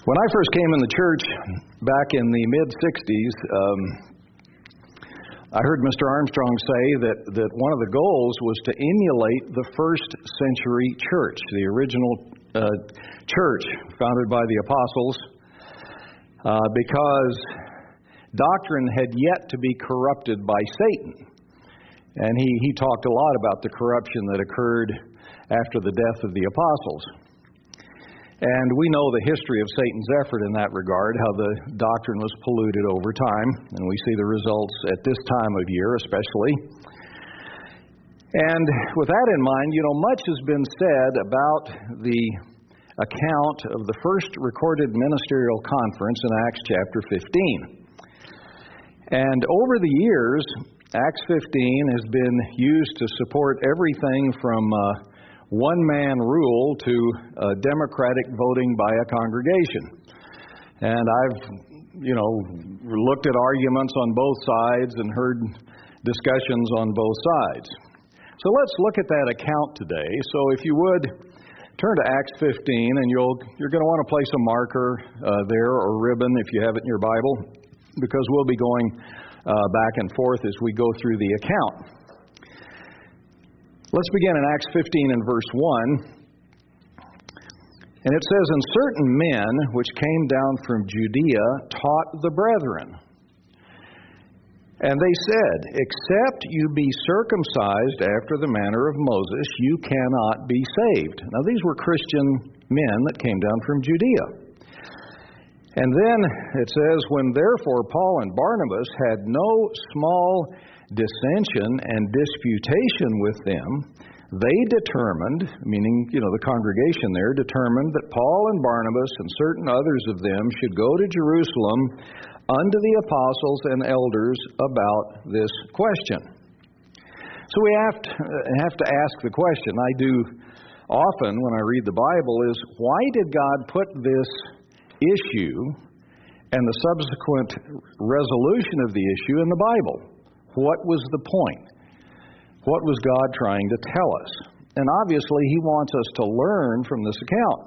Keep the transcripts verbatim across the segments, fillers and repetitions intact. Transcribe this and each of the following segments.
When I first came in the church back in the mid-sixties, um, I heard Mister Armstrong say that, that one of the goals was to emulate the first century church, the original uh, church founded by the apostles, uh, because doctrine had yet to be corrupted by Satan. And he, he talked a lot about the corruption that occurred after the death of the apostles. And we know the history of Satan's effort in that regard, how the doctrine was polluted over time, and we see the results at this time of year especially. And with that in mind, you know, much has been said about the account of the first recorded ministerial conference in Acts chapter fifteen. And over the years, Acts fifteen has been used to support everything from uh, one-man rule to uh, democratic voting by a congregation. And I've, you know, looked at arguments on both sides and heard discussions on both sides. So let's look at that account today. So if you would, turn to Acts fifteen, and you'll, you're going to want to place a marker uh, there or ribbon if you have it in your Bible, because we'll be going uh, back and forth as we go through the account. Let's begin in Acts fifteen and verse one. And it says, "And certain men which came down from Judea taught the brethren. And they said, Except you be circumcised after the manner of Moses, you cannot be saved." Now these were Christian men that came down from Judea. And then it says, "When therefore Paul and Barnabas had no small dissension and disputation with them, they determined," meaning, you know, the congregation there, determined that Paul and Barnabas and certain others of them should go to Jerusalem unto the apostles and elders about this question. So we have to, have to ask the question, I do often when I read the Bible, is why did God put this issue and the subsequent resolution of the issue in the Bible? What was the point? What was God trying to tell us? And obviously, He wants us to learn from this account.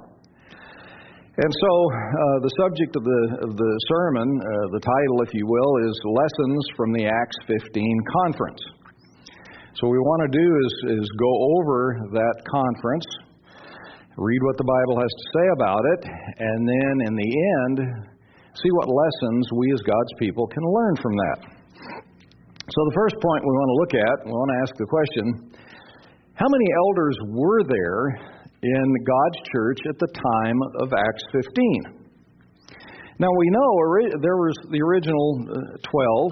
And so, uh, the subject of the of the sermon, uh, the title, if you will, is Lessons from the Acts fifteen Conference. So what we want to do is, is go over that conference, read what the Bible has to say about it, and then in the end, see what lessons we as God's people can learn from that. So the first point we want to look at, we want to ask the question, how many elders were there in God's church at the time of Acts fifteen? Now we know there was the original twelve,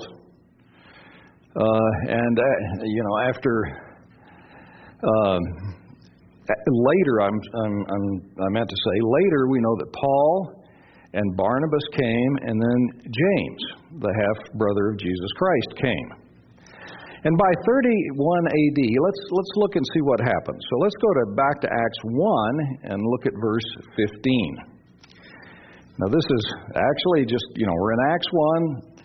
uh, and uh, you know after uh, later, I'm, I'm, I'm, I meant to say later, we know that Paul and Barnabas came, and then James, the half brother of Jesus Christ, came. And by thirty-one A D, let's let's look and see what happened. So let's go to back to Acts one and look at verse fifteen. Now this is actually just, you know, we're in Acts one.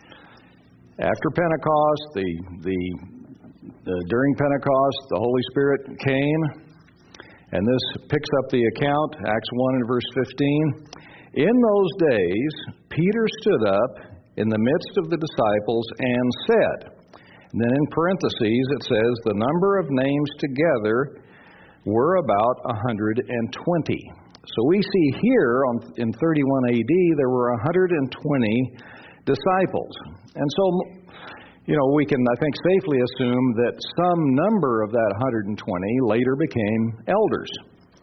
After Pentecost, the the, the during Pentecost, the Holy Spirit came, and this picks up the account, Acts one and verse fifteen. "In those days, Peter stood up in the midst of the disciples and said," and then in parentheses it says, "the number of names together were about one hundred twenty. So we see here on, in thirty-one A D there were one hundred twenty disciples. And so, you know, we can, I think, safely assume that some number of that one hundred twenty later became elders.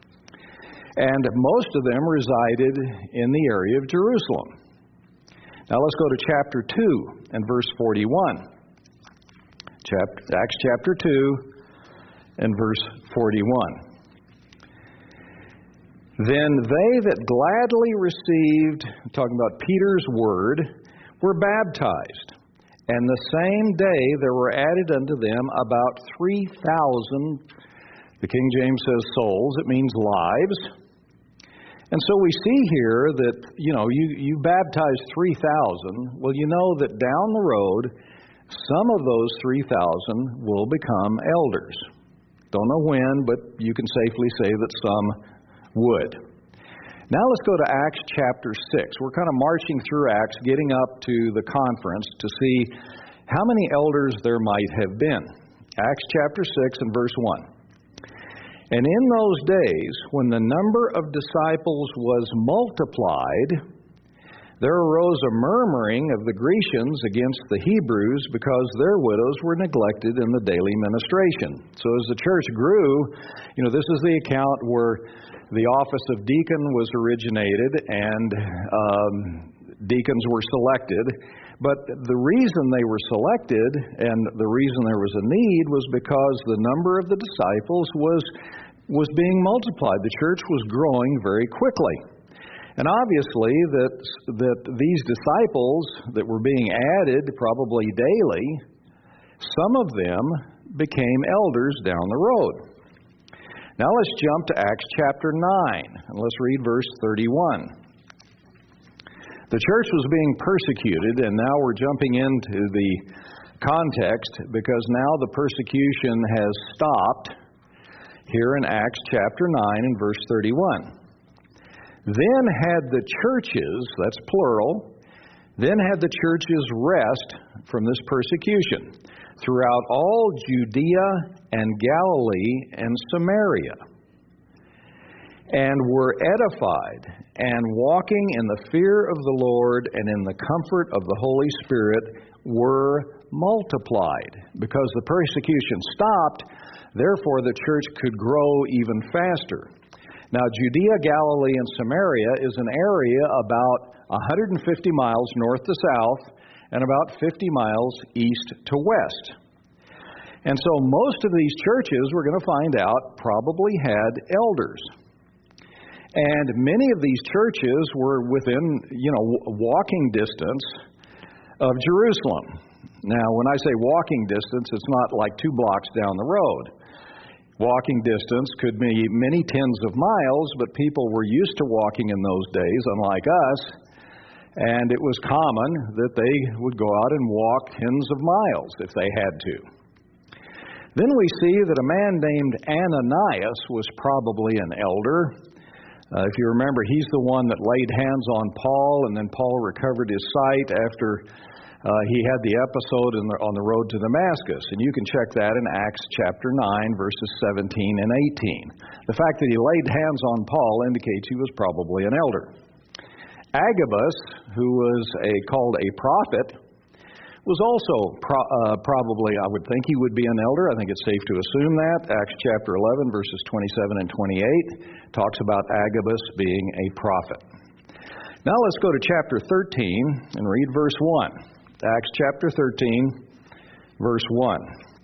And most of them resided in the area of Jerusalem. Now let's go to chapter two and verse forty-one. Chapter, Acts chapter two and verse forty-one. "Then they that gladly received," talking about Peter's word, "were baptized. And the same day there were added unto them about three thousand," the King James says souls, it means lives. And so we see here that, you know, you, you baptize three thousand. Well, you know that down the road, some of those three thousand will become elders. Don't know when, but you can safely say that some would. Now let's go to Acts chapter six. We're kind of marching through Acts, getting up to the conference to see how many elders there might have been. Acts chapter six and verse one. And in those days, when the number of disciples was multiplied, there arose a murmuring of the Grecians against the Hebrews because their widows were neglected in the daily ministration. So as the church grew, you know, this is the account where the office of deacon was originated and um, deacons were selected. But the reason they were selected and the reason there was a need was because the number of the disciples was was being multiplied. The church was growing very quickly. And obviously that that these disciples that were being added probably daily, some of them became elders down the road. Now let's jump to Acts chapter nine and let's read verse thirty-one. The church was being persecuted, and now we're jumping into the context because now the persecution has stopped here in Acts chapter nine and verse thirty-one. Then had the churches, that's plural, then had the churches rest from this persecution throughout all Judea and Galilee and Samaria, and were edified, and walking in the fear of the Lord and in the comfort of the Holy Spirit were multiplied. Because the persecution stopped, therefore the church could grow even faster. Now, Judea, Galilee, and Samaria is an area about one hundred fifty miles north to south and about fifty miles east to west. And so most of these churches, we're going to find out, probably had elders. And many of these churches were within, you know, walking distance of Jerusalem. Now, when I say walking distance, it's not like two blocks down the road. Walking distance could be many tens of miles, but people were used to walking in those days, unlike us, and it was common that they would go out and walk tens of miles if they had to. Then we see that a man named Ananias was probably an elder. Uh, if you remember, he's the one that laid hands on Paul, and then Paul recovered his sight after Uh, he had the episode in the, on the road to Damascus, and you can check that in Acts chapter nine, verses seventeen and eighteen. The fact that he laid hands on Paul indicates he was probably an elder. Agabus, who was a, called a prophet, was also pro, uh, probably, I would think he would be an elder. I think it's safe to assume that. Acts chapter eleven, verses twenty-seven and twenty-eight, talks about Agabus being a prophet. Now let's go to chapter thirteen and read verse one. Acts chapter thirteen, verse one.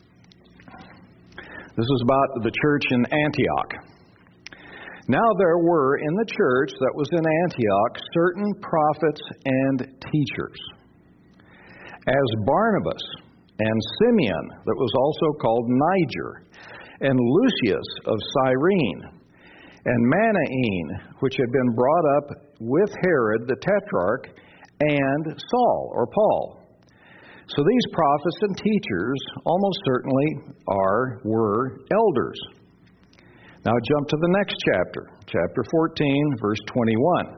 This is about the church in Antioch. Now there were in the church that was in Antioch certain prophets and teachers, as Barnabas and Simeon, that was also called Niger, and Lucius of Cyrene, and Manaen, which had been brought up with Herod the Tetrarch, and Saul, or Paul. So these prophets and teachers almost certainly are, were elders. Now jump to the next chapter, chapter fourteen, verse twenty-one.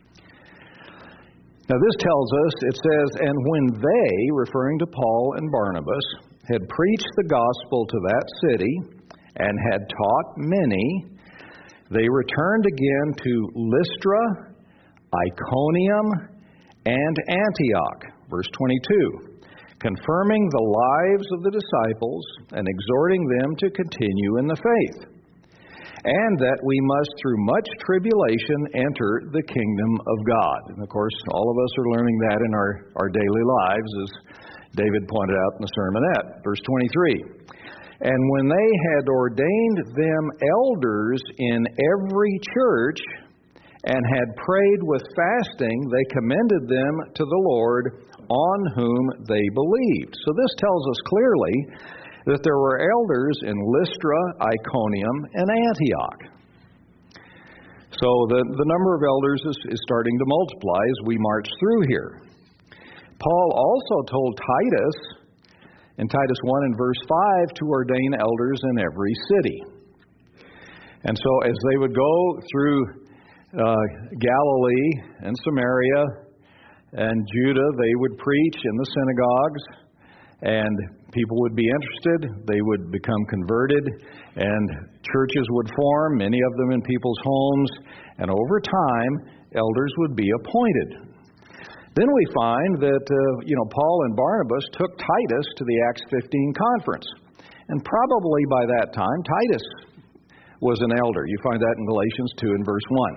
Now this tells us, it says, and when they, referring to Paul and Barnabas, had preached the gospel to that city and had taught many, they returned again to Lystra, Iconium, and Antioch, verse twenty-two, confirming the lives of the disciples and exhorting them to continue in the faith, and that we must through much tribulation enter the kingdom of God. And of course, all of us are learning that in our, our daily lives, as David pointed out in the sermonette. Verse twenty-three, and when they had ordained them elders in every church, and had prayed with fasting, they commended them to the Lord, on whom they believed. So this tells us clearly that there were elders in Lystra, Iconium, and Antioch. So the, the number of elders is, is starting to multiply as we march through here. Paul also told Titus, in Titus one and verse five, to ordain elders in every city. And so as they would go through uh, Galilee and Samaria and Judah, they would preach in the synagogues, and people would be interested. They would become converted, and churches would form, many of them in people's homes, and over time, elders would be appointed. Then we find that, uh, you know, Paul and Barnabas took Titus to the Acts fifteen conference. And probably by that time, Titus was an elder. You find that in Galatians two and verse one.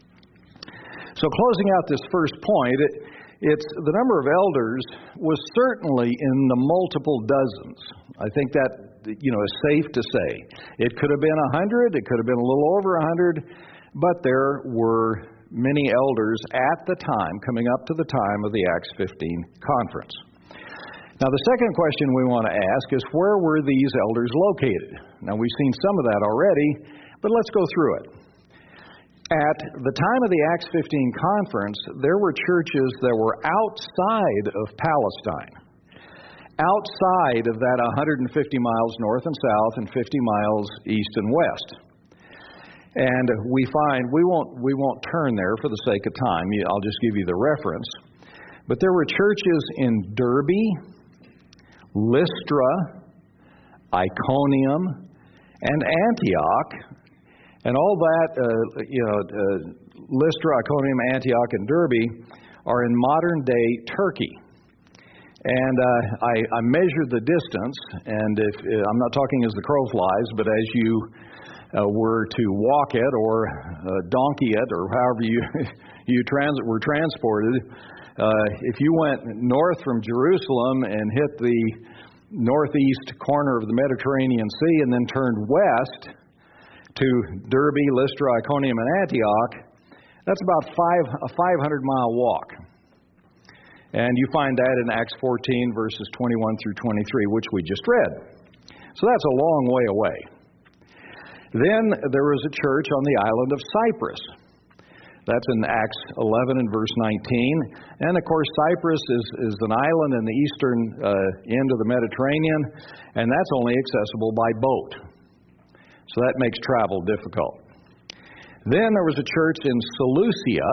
So closing out this first point, it, it's the number of elders was certainly in the multiple dozens. I think that, you know, is safe to say. It could have been a hundred, it could have been a little over a hundred, but there were many elders at the time, coming up to the time of the Acts fifteen conference. Now, the second question we want to ask is, where were these elders located? Now, we've seen some of that already, but let's go through it. At the time of the Acts fifteen conference, there were churches that were outside of Palestine, outside of that one hundred fifty miles north and south and fifty miles east and west. And we find, we won't we won't turn there for the sake of time. I'll just give you the reference. But there were churches in Derbe, Lystra, Iconium, and Antioch. And all that, uh, you know, uh, Lystra, Iconium, Antioch, and Derbe are in modern-day Turkey. And uh, I, I measured the distance, and if uh, I'm not talking as the crow flies, but as you Uh, were to walk it or uh, donkey it or however you you trans- were transported, uh, if you went north from Jerusalem and hit the northeast corner of the Mediterranean Sea and then turned west to Derbe, Lystra, Iconium, and Antioch, that's about five a five hundred mile walk. And you find that in Acts fourteen, verses twenty-one through twenty-three, which we just read. So that's a long way away. Then there was a church on the island of Cyprus. That's in Acts eleven and verse nineteen. And of course, Cyprus is, is an island in the eastern uh, end of the Mediterranean, and that's only accessible by boat. So that makes travel difficult. Then there was a church in Seleucia,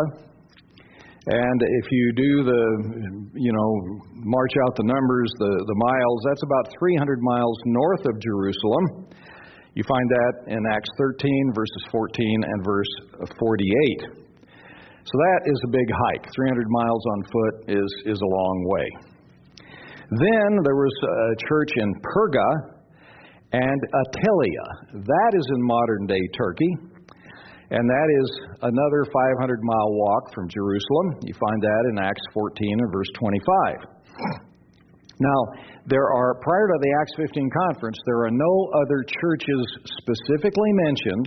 and if you do the, you know, march out the numbers, the, the miles, that's about three hundred miles north of Jerusalem. You find that in Acts thirteen, verses fourteen and verse forty-eight. So that is a big hike. three hundred miles on foot is, is a long way. Then there was a church in Perga and Attalia. That is in modern-day Turkey. And that is another five hundred mile walk from Jerusalem. You find that in Acts fourteen and verse twenty-five. Now, there are, prior to the Acts fifteen conference, there are no other churches specifically mentioned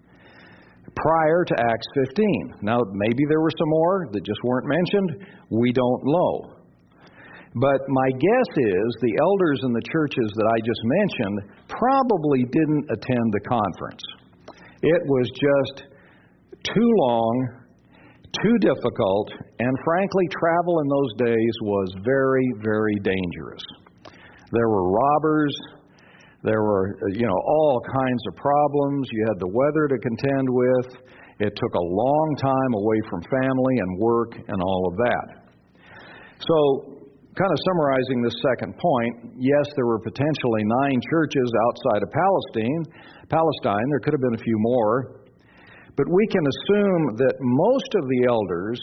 prior to Acts fifteen. Now, maybe there were some more that just weren't mentioned. We don't know. But my guess is the elders in the churches that I just mentioned probably didn't attend the conference. It was just too long, too difficult, and frankly, travel in those days was very, very dangerous. There were robbers, there were, you know, all kinds of problems. You had the weather to contend with. It took a long time away from family and work and all of that. So, kind of summarizing this second point, yes, there were potentially nine churches outside of Palestine. Palestine, there could have been a few more. But we can assume that most of the elders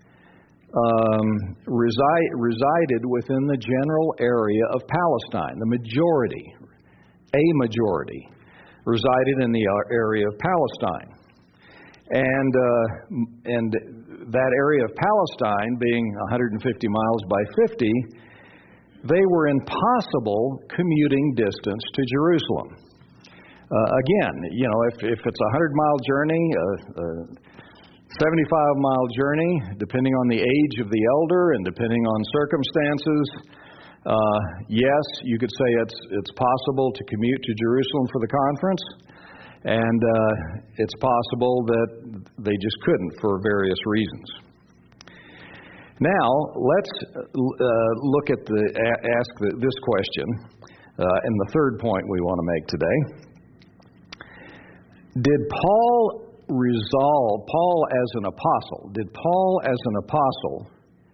um, reside, resided within the general area of Palestine. The majority, a majority, resided in the area of Palestine. And, uh, and that area of Palestine, being one hundred fifty miles by fifty, they were in possible commuting distance to Jerusalem. Uh, again, you know, if, if it's a hundred mile journey, a, a seventy-five mile journey, depending on the age of the elder and depending on circumstances, uh, yes, you could say it's it's possible to commute to Jerusalem for the conference, and uh, it's possible that they just couldn't for various reasons. Now, let's uh, look at the ask the, this question, uh, and the third point we want to make today. Did Paul resolve, Paul as an apostle, did Paul as an apostle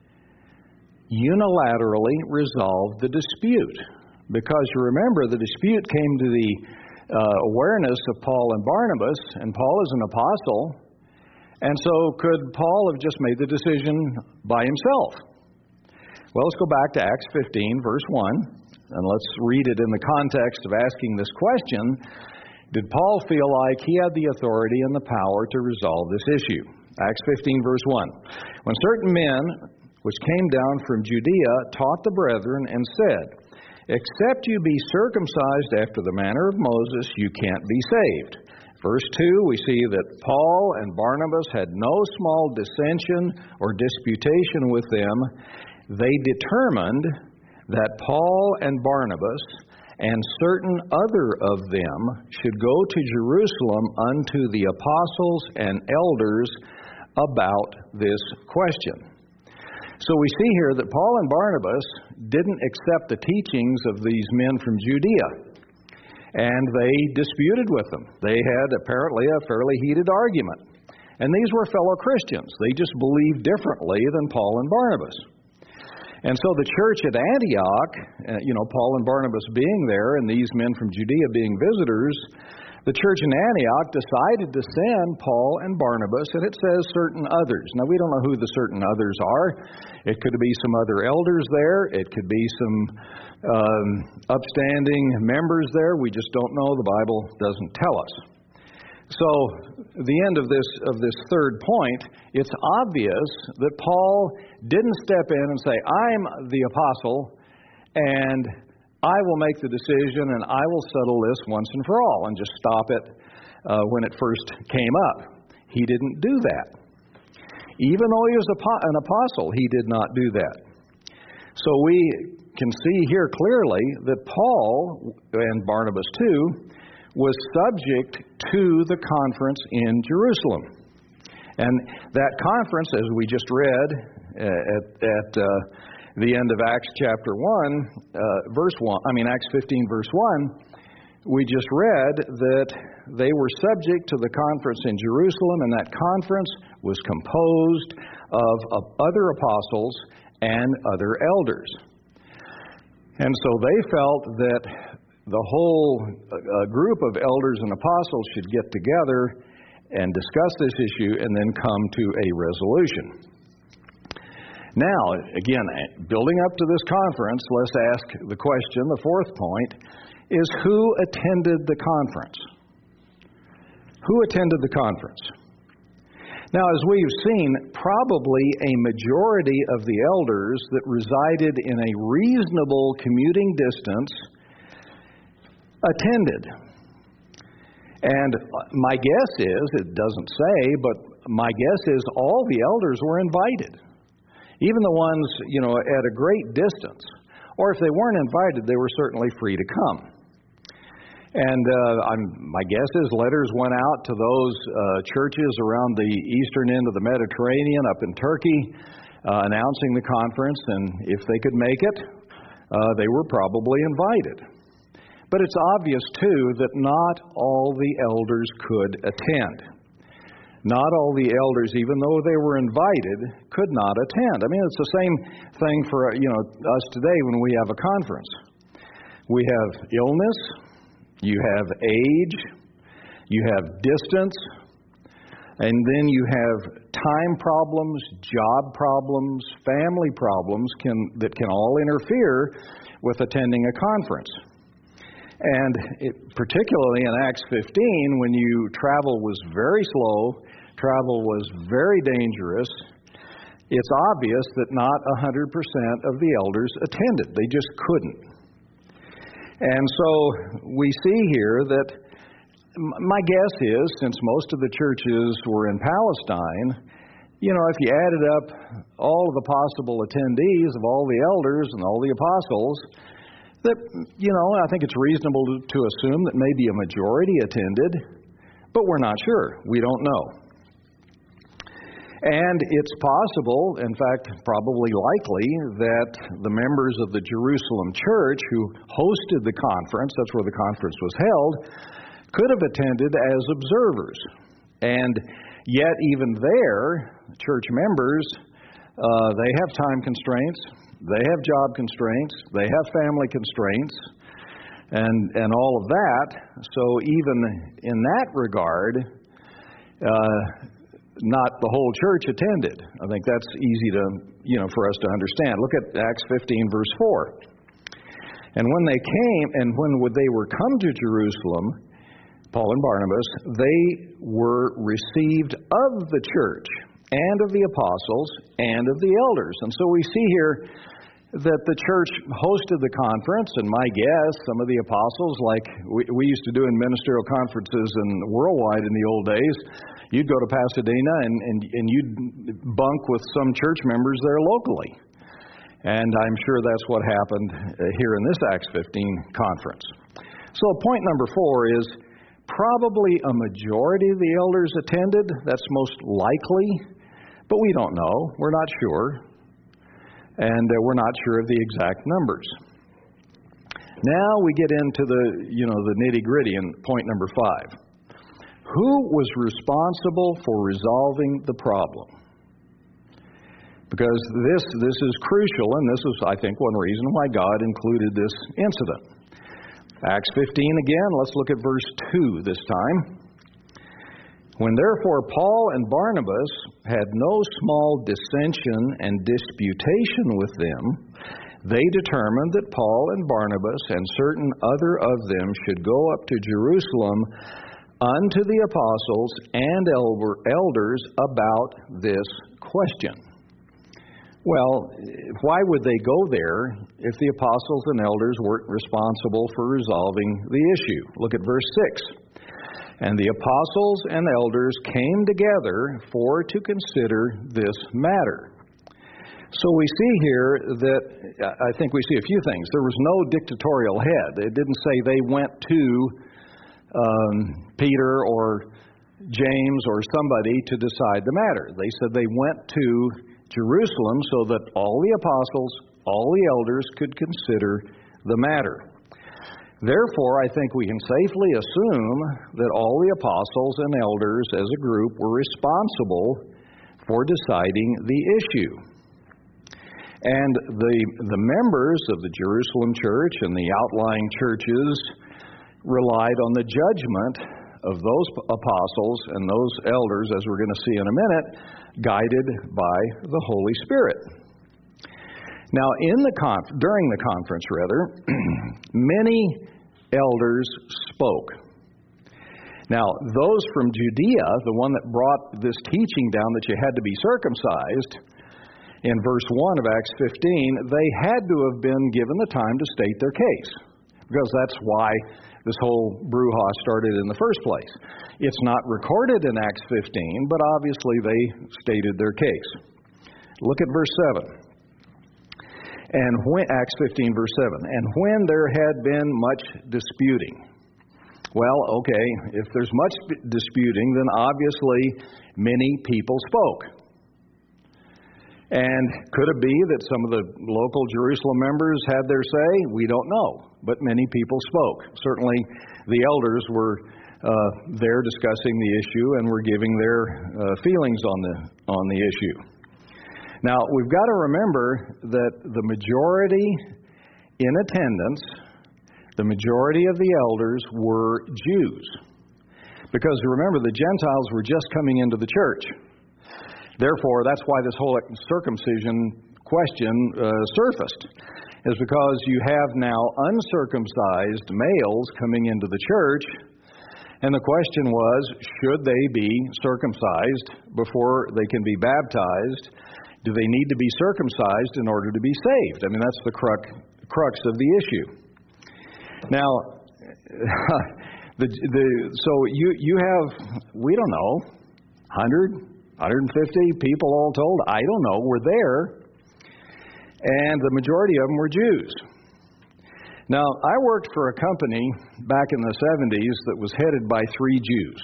unilaterally resolve the dispute? Because you remember, the dispute came to the uh, awareness of Paul and Barnabas, and Paul is an apostle, and so could Paul have just made the decision by himself? Well, let's go back to Acts fifteen, verse one, and let's read it in the context of asking this question. Did Paul feel like he had the authority and the power to resolve this issue? Acts fifteen, verse one. When certain men which came down from Judea taught the brethren and said, except you be circumcised after the manner of Moses, you can't be saved. Verse two, we see that Paul and Barnabas had no small dissension or disputation with them. They determined that Paul and Barnabas and certain other of them should go to Jerusalem unto the apostles and elders about this question. So we see here that Paul and Barnabas didn't accept the teachings of these men from Judea, and they disputed with them. They had apparently a fairly heated argument. And these were fellow Christians. They just believed differently than Paul and Barnabas. And so the church at Antioch, uh, you know, Paul and Barnabas being there and these men from Judea being visitors, the church in Antioch decided to send Paul and Barnabas, and it says certain others. Now, we don't know who the certain others are. It could be some other elders there. It could be some um, upstanding members there. We just don't know. The Bible doesn't tell us. So, the end of this of this third point, it's obvious that Paul didn't step in and say, I'm the apostle, and I will make the decision, and I will settle this once and for all, and just stop it uh, when it first came up. He didn't do that. Even though he was an apostle, he did not do that. So we can see here clearly that Paul, and Barnabas too, was subject to the conference in Jerusalem. And that conference, as we just read at, at uh, the end of Acts chapter one, uh, verse one, I mean Acts fifteen, verse one, we just read that they were subject to the conference in Jerusalem, and that conference was composed of, of other apostles and other elders. And so they felt that the whole uh, group of elders and apostles should get together and discuss this issue and then come to a resolution. Now, again, building up to this conference, let's ask the question, the fourth point, is who attended the conference? Who attended the conference? Now, as we've seen, probably a majority of the elders that resided in a reasonable commuting distance attended. And my guess is, it doesn't say, but my guess is all the elders were invited. Even the ones, you know, at a great distance. Or if they weren't invited, they were certainly free to come. And uh, I'm, my guess is letters went out to those uh, churches around the eastern end of the Mediterranean, up in Turkey, uh, announcing the conference. And if they could make it, uh, they were probably invited. But it's obvious, too, that not all the elders could attend. Not all the elders, even though they were invited, could not attend. I mean, it's the same thing for, you know, us today when we have a conference. We have illness, you have age, you have distance, and then you have time problems, job problems, family problems can, that can all interfere with attending a conference. And it, particularly in Acts fifteen, when you travel was very slow, travel was very dangerous, it's obvious that not one hundred percent of the elders attended. They just couldn't. And so we see here that my guess is, since most of the churches were in Palestine, you know, if you added up all of the possible attendees of all the elders and all the apostles, that, you know, I think it's reasonable to, to assume that maybe a majority attended, but we're not sure. We don't know. And it's possible, in fact, probably likely, that the members of the Jerusalem church who hosted the conference, that's where the conference was held, could have attended as observers. And yet even there, church members, uh, they have time constraints, they have job constraints, they have family constraints, and and all of that. So even in that regard, uh, not the whole church attended. I think that's easy to, you know, for us to understand. Look at Acts fifteen, verse four. And when they came, and when they were come to Jerusalem, Paul and Barnabas, they were received of the church and of the apostles and of the elders. And so we see here that the church hosted the conference, and my guess, some of the apostles, like we, we used to do in ministerial conferences and worldwide in the old days, you'd go to Pasadena and, and, and you'd bunk with some church members there locally. And I'm sure that's what happened here in this Acts fifteen conference. So point number four is probably a majority of the elders attended. That's most likely, but we don't know. We're not sure. And uh, we're not sure of the exact numbers. Now we get into the, you know, the nitty-gritty in point number five. Who was responsible for resolving the problem? Because this this is crucial, and this is, I think, one reason why God included this incident. Acts fifteen again, let's look at verse two this time. When therefore Paul and Barnabas had no small dissension and disputation with them, they determined that Paul and Barnabas and certain other of them should go up to Jerusalem unto the apostles and elders about this question. Well, why would they go there if the apostles and elders weren't responsible for resolving the issue? Look at verse six. And the apostles and elders came together for to consider this matter. So we see here that, I think we see a few things. There was no dictatorial head. It didn't say they went to um, Peter or James or somebody to decide the matter. They said they went to Jerusalem so that all the apostles, all the elders could consider the matter. Therefore, I think we can safely assume that all the apostles and elders as a group were responsible for deciding the issue. And the the members of the Jerusalem church and the outlying churches relied on the judgment of those apostles and those elders, as we're going to see in a minute, guided by the Holy Spirit. Now, in the conf- during the conference, rather, many elders spoke. Now, those from Judea, the one that brought this teaching down that you had to be circumcised, in verse one of Acts fifteen, they had to have been given the time to state their case, because that's why this whole brouhaha started in the first place. It's not recorded in Acts fifteen, but obviously they stated their case. Look at verse seven. And when, Acts fifteen, verse seven, and when there had been much disputing. Well, okay, if there's much disputing, then obviously many people spoke. And could it be that some of the local Jerusalem members had their say? We don't know, but many people spoke. Certainly the elders were uh, there discussing the issue and were giving their uh, feelings on the on the issue. Now, we've got to remember that the majority in attendance, the majority of the elders were Jews. Because remember, the Gentiles were just coming into the church. Therefore, that's why this whole circumcision question uh, surfaced, is because you have now uncircumcised males coming into the church, and the question was, should they be circumcised before they can be baptized? Do they need to be circumcised in order to be saved? I mean, that's the crux, crux of the issue. Now, the, the, so you, you have, we don't know, one hundred, one hundred fifty people all told, I don't know, were there, and the majority of them were Jews. Now, I worked for a company back in the seventies that was headed by three Jews.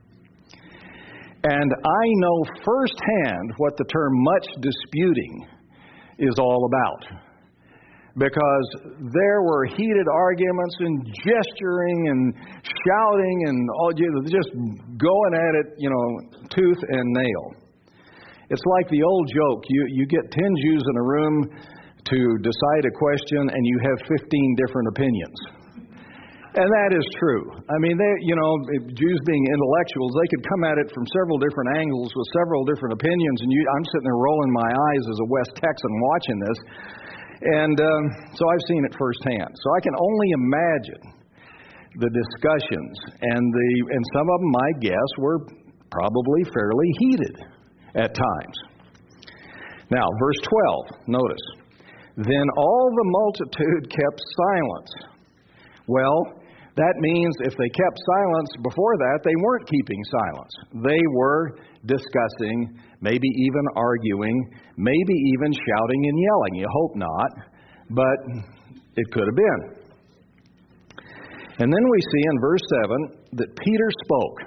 And I know firsthand what the term much disputing is all about. because there were heated arguments and gesturing and shouting and all, just going at it, you know, tooth and nail. It's like the old joke. You, you get ten Jews in a room to decide a question, and you have fifteen different opinions. And that is true. I mean, they, you know, Jews being intellectuals, they could come at it from several different angles with several different opinions, and you, I'm sitting there rolling my eyes as a West Texan watching this. And um, so I've seen it firsthand. So I can only imagine the discussions, and the and some of them, I guess, were probably fairly heated at times. Now, verse twelve, notice. Then all the multitude kept silence. Well, that means if they kept silence before that, they weren't keeping silence. They were discussing, maybe even arguing, maybe even shouting and yelling. You hope not, but it could have been. And then we see in verse seven that Peter spoke.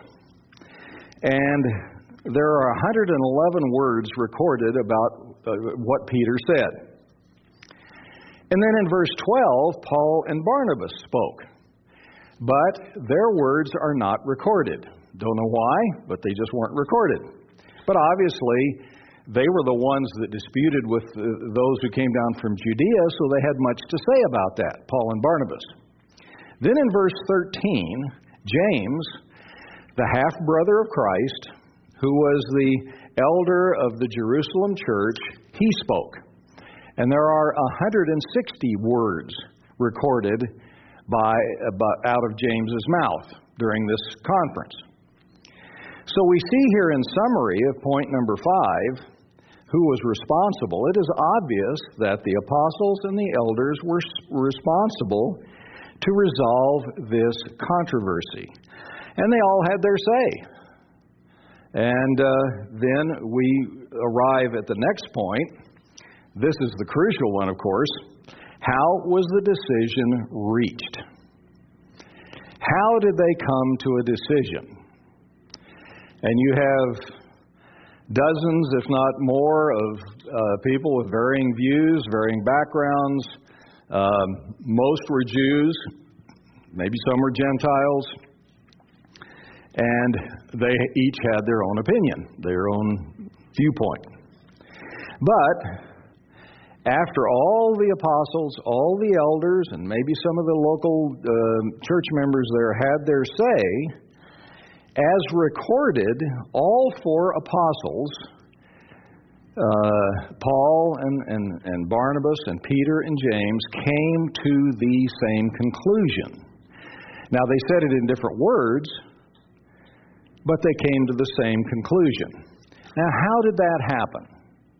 And there are one hundred eleven words recorded about uh, what Peter said. And then in verse twelve, Paul and Barnabas spoke. But their words are not recorded. Don't know why, but they just weren't recorded. But obviously, they were the ones that disputed with those who came down from Judea, so they had much to say about that, Paul and Barnabas. Then in verse thirteen, James, the half-brother of Christ, who was the elder of the Jerusalem church, he spoke. And there are one hundred sixty words recorded by, about, out of James's mouth during this conference. So we see here in summary of point number five, who was responsible. It is obvious that the apostles and the elders were responsible to resolve this controversy. And they all had their say. And uh, then we arrive at the next point. This is the crucial one, of course. How was the decision reached? How did they come to a decision? And you have dozens, if not more, of uh, people with varying views, varying backgrounds. Um, most were Jews. Maybe some were Gentiles. And they each had their own opinion, their own viewpoint. But after all the apostles, all the elders, and maybe some of the local uh, church members there had their say, as recorded, all four apostles, uh, Paul and, and, and Barnabas and Peter and James, came to the same conclusion. Now, they said it in different words, but they came to the same conclusion. Now, how did that happen?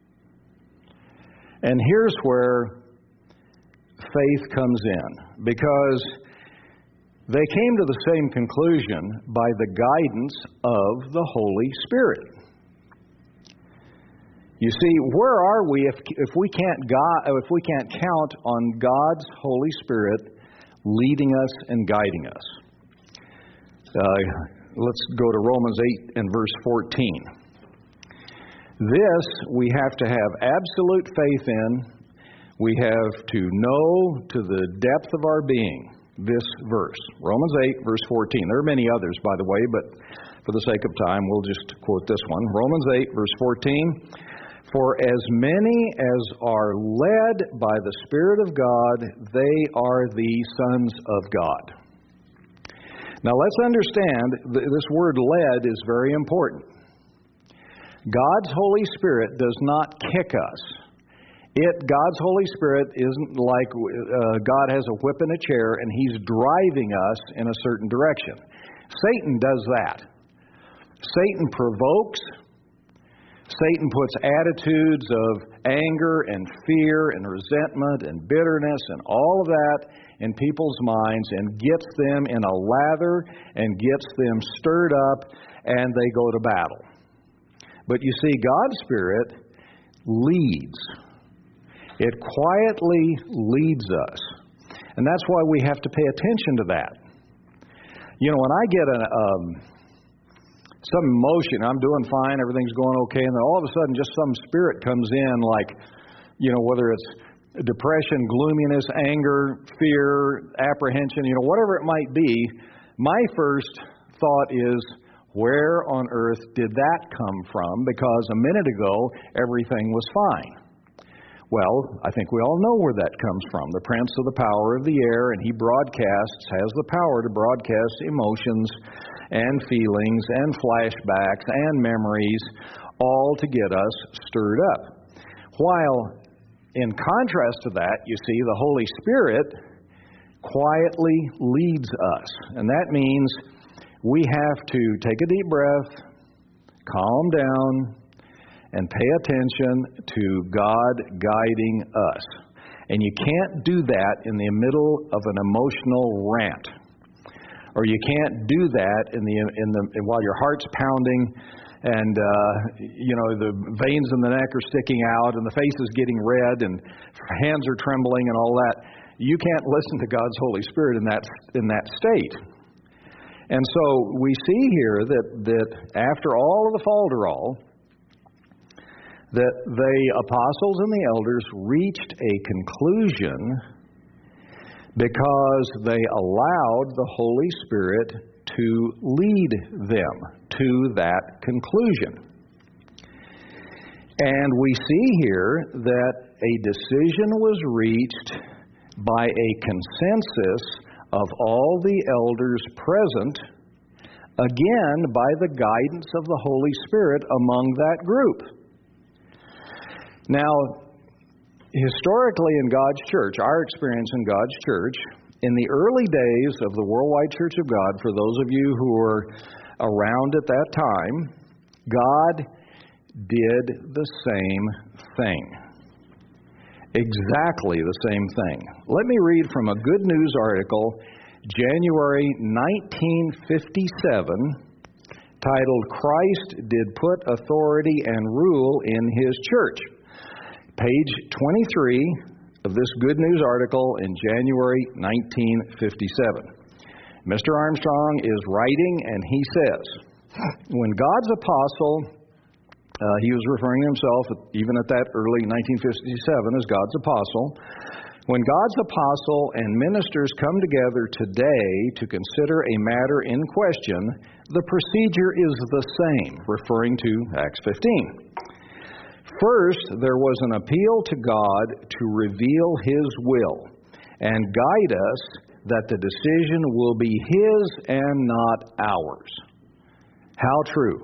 And here's where faith comes in, because they came to the same conclusion by the guidance of the Holy Spirit. You see, where are we if if we can't God, if we can't count on God's Holy Spirit leading us and guiding us? Uh, let's go to Romans eight and verse fourteen. This we have to have absolute faith in. We have to know to the depth of our being this verse. Romans eight, verse fourteen. There are many others, by the way, but for the sake of time, we'll just quote this one. Romans eight, verse fourteen. For as many as are led by the Spirit of God, they are the sons of God. Now let's understand, this word led is very important. God's Holy Spirit does not kick us. It, God's Holy Spirit isn't like uh, God has a whip in a chair and He's driving us in a certain direction. Satan does that. Satan provokes. Satan puts attitudes of anger and fear and resentment and bitterness and all of that in people's minds and gets them in a lather and gets them stirred up, and they go to battle. But you see, God's Spirit leads. It quietly leads us. And that's why we have to pay attention to that. You know, when I get a, um, some emotion, I'm doing fine, everything's going okay, and then all of a sudden just some spirit comes in, like, you know, whether it's depression, gloominess, anger, fear, apprehension, you know, whatever it might be, my first thought is, where on earth did that come from? Because a minute ago, everything was fine. Well, I think we all know where that comes from. The prince of the power of the air, and he broadcasts, has the power to broadcast emotions and feelings and flashbacks and memories, all to get us stirred up. While in contrast to that, you see, the Holy Spirit quietly leads us. And that means we have to take a deep breath, calm down, and pay attention to God guiding us. And you can't do that in the middle of an emotional rant. Or you can't do that in the in the while your heart's pounding and uh, you know the veins in the neck are sticking out and the face is getting red and hands are trembling and all that. You can't listen to God's Holy Spirit in that in that state. And so we see here that that after all of the falderall, that the apostles and the elders reached a conclusion because they allowed the Holy Spirit to lead them to that conclusion. And we see here that a decision was reached by a consensus of all the elders present, again by the guidance of the Holy Spirit among that group. Now, historically in God's church, our experience in God's church, in the early days of the Worldwide Church of God, for those of you who were around at that time, God did the same thing. Exactly the same thing. Let me read from a Good News article, January nineteen fifty-seven, titled, "Christ Did Put Authority and Rule in His Church." Page twenty-three of this Good News article in January nineteen fifty-seven. Mister Armstrong is writing, and he says, when God's apostle, uh, he was referring to himself, even at that early nineteen fifty-seven, as God's apostle, when God's apostle and ministers come together today to consider a matter in question, the procedure is the same, referring to Acts fifteen. First, there was an appeal to God to reveal His will and guide us that the decision will be His and not ours. How true.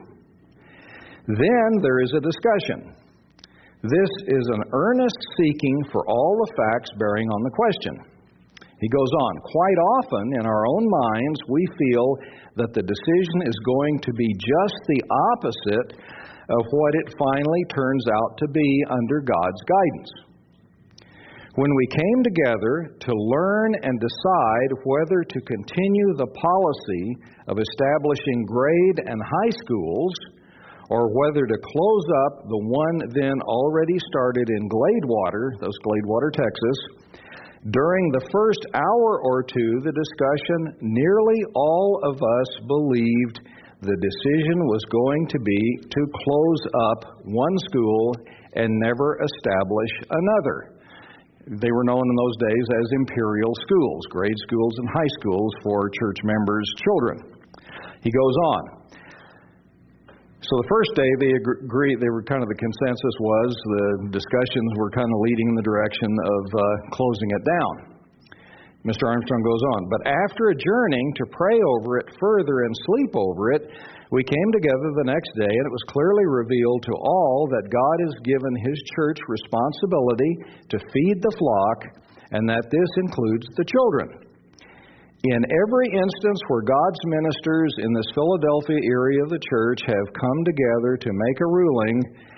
Then there is a discussion. This is an earnest seeking for all the facts bearing on the question. He goes on, quite often in our own minds we feel that the decision is going to be just the opposite of what it finally turns out to be under God's guidance. When we came together to learn and decide whether to continue the policy of establishing grade and high schools, or whether to close up the one then already started in Gladewater, those Gladewater, Texas, during the first hour or two, the discussion, nearly all of us believed the decision was going to be to close up one school and never establish another. They were known in those days as imperial schools, grade schools and high schools for church members' children. He goes on. So the first day they agreed, they were kind of the consensus was, the discussions were kind of leading in the direction of uh, closing it down. Mister Armstrong goes on, but after adjourning to pray over it further and sleep over it, we came together the next day and it was clearly revealed to all that God has given His church responsibility to feed the flock and that this includes the children. In every instance where God's ministers in this Philadelphia area of the church have come together to make a ruling,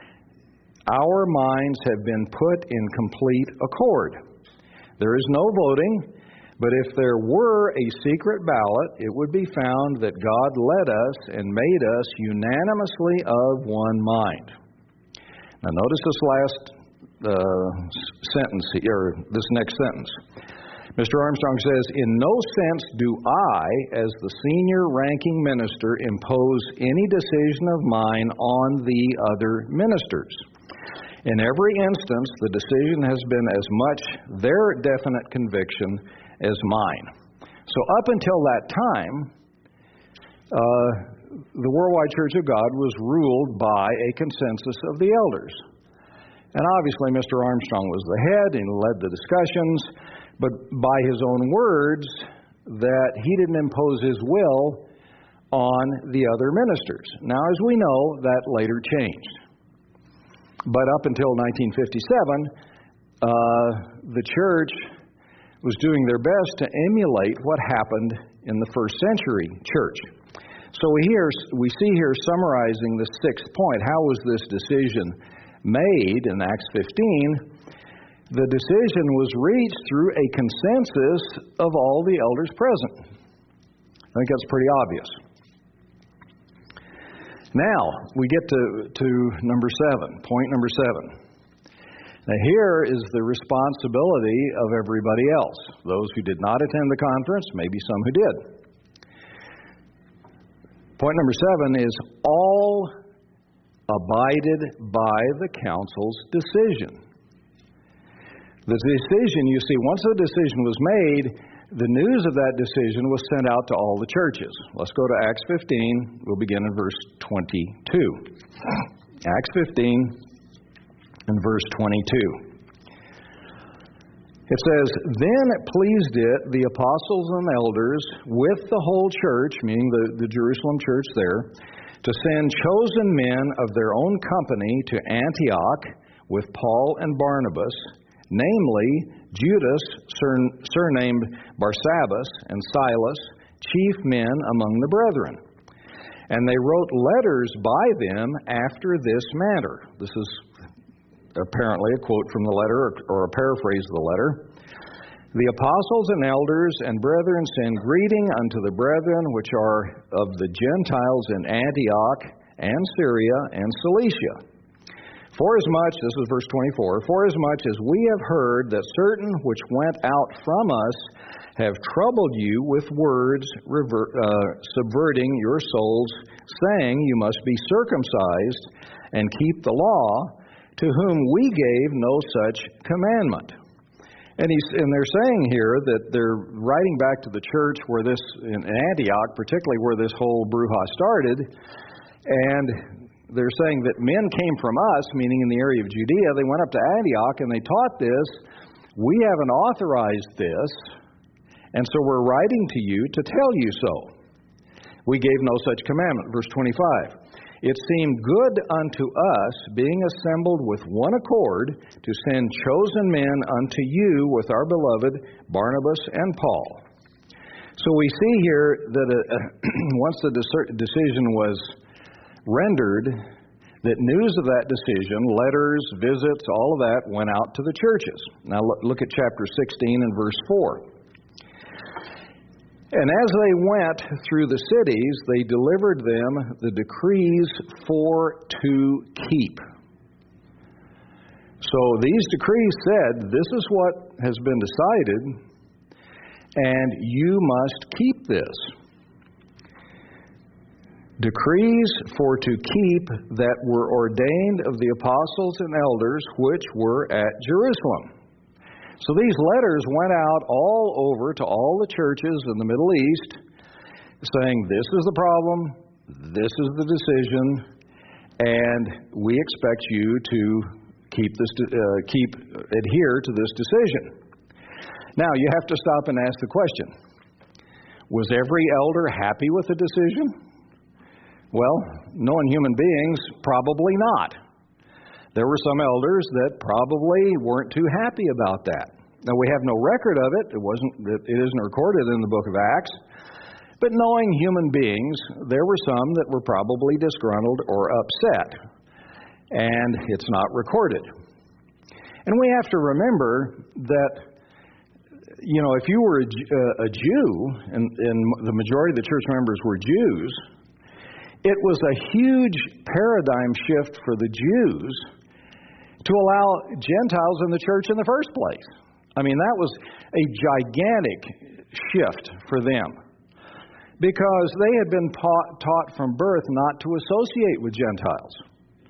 our minds have been put in complete accord. There is no voting, but if there were a secret ballot, it would be found that God led us and made us unanimously of one mind. Now notice this last uh, sentence here, this next sentence. Mister Armstrong says, in no sense do I, as the senior ranking minister, impose any decision of mine on the other ministers. In every instance, the decision has been as much their definite conviction as mine. So up until that time, uh, the Worldwide Church of God was ruled by a consensus of the elders. And obviously Mister Armstrong was the head and led the discussions, but by his own words, that he didn't impose his will on the other ministers. Now, as we know, that later changed. But up until nineteen fifty-seven, uh, the church was doing their best to emulate what happened in the first century church. So we, hear, we see here summarizing the sixth point. How was this decision made in Acts fifteen? The decision was reached through a consensus of all the elders present. I think that's pretty obvious. Now, we get to, to number seven, point number seven. Now, here is the responsibility of everybody else. Those who did not attend the conference, maybe some who did. Point number seven is all abided by the council's decision. The decision, you see, once the decision was made, the news of that decision was sent out to all the churches. Let's go to Acts fifteen. We'll begin in verse twenty-two. Acts fifteen and verse twenty-two. It says, "Then it pleased it the apostles and elders with the whole church," meaning the, the Jerusalem church there, "to send chosen men of their own company to Antioch with Paul and Barnabas, namely Judas, sur- surnamed Barsabbas, and Silas, chief men among the brethren. And they wrote letters by them after this manner." This is apparently a quote from the letter, or a paraphrase of the letter. "The apostles and elders and brethren send greeting unto the brethren which are of the Gentiles in Antioch and Syria and Cilicia. Forasmuch," this is verse twenty-four, "forasmuch as we have heard that certain which went out from us have troubled you with words rever- uh, subverting your souls, saying you must be circumcised and keep the law, to whom we gave no such commandment." And he's and they're saying here that they're writing back to the church where this, in Antioch, particularly where this whole brouhaha started, and they're saying that men came from us, meaning in the area of Judea. They went up to Antioch and they taught this. We haven't authorized this, and so we're writing to you to tell you so. We gave no such commandment. Verse twenty-five. "It seemed good unto us, being assembled with one accord, to send chosen men unto you with our beloved Barnabas and Paul." So we see here that uh, once the decision was rendered, that news of that decision, letters, visits, all of that went out to the churches. Now look at chapter sixteen and verse four. "And as they went through the cities, they delivered them the decrees for to keep." So these decrees said, this is what has been decided, and you must keep this. "Decrees for to keep that were ordained of the apostles and elders which were at Jerusalem." So these letters went out all over to all the churches in the Middle East, saying this is the problem, this is the decision, and we expect you to keep this, uh, keep adhere to this decision. Now you have to stop and ask the question: was every elder happy with the decision? Well, knowing human beings, probably not. There were some elders that probably weren't too happy about that. Now, we have no record of it. It wasn't. It isn't recorded in the book of Acts. But knowing human beings, there were some that were probably disgruntled or upset. And it's not recorded. And we have to remember that, you know, if you were a, a Jew, and, and the majority of the church members were Jews, it was a huge paradigm shift for the Jews to allow Gentiles in the church in the first place. I mean, that was a gigantic shift for them, because they had been taught, taught from birth not to associate with Gentiles.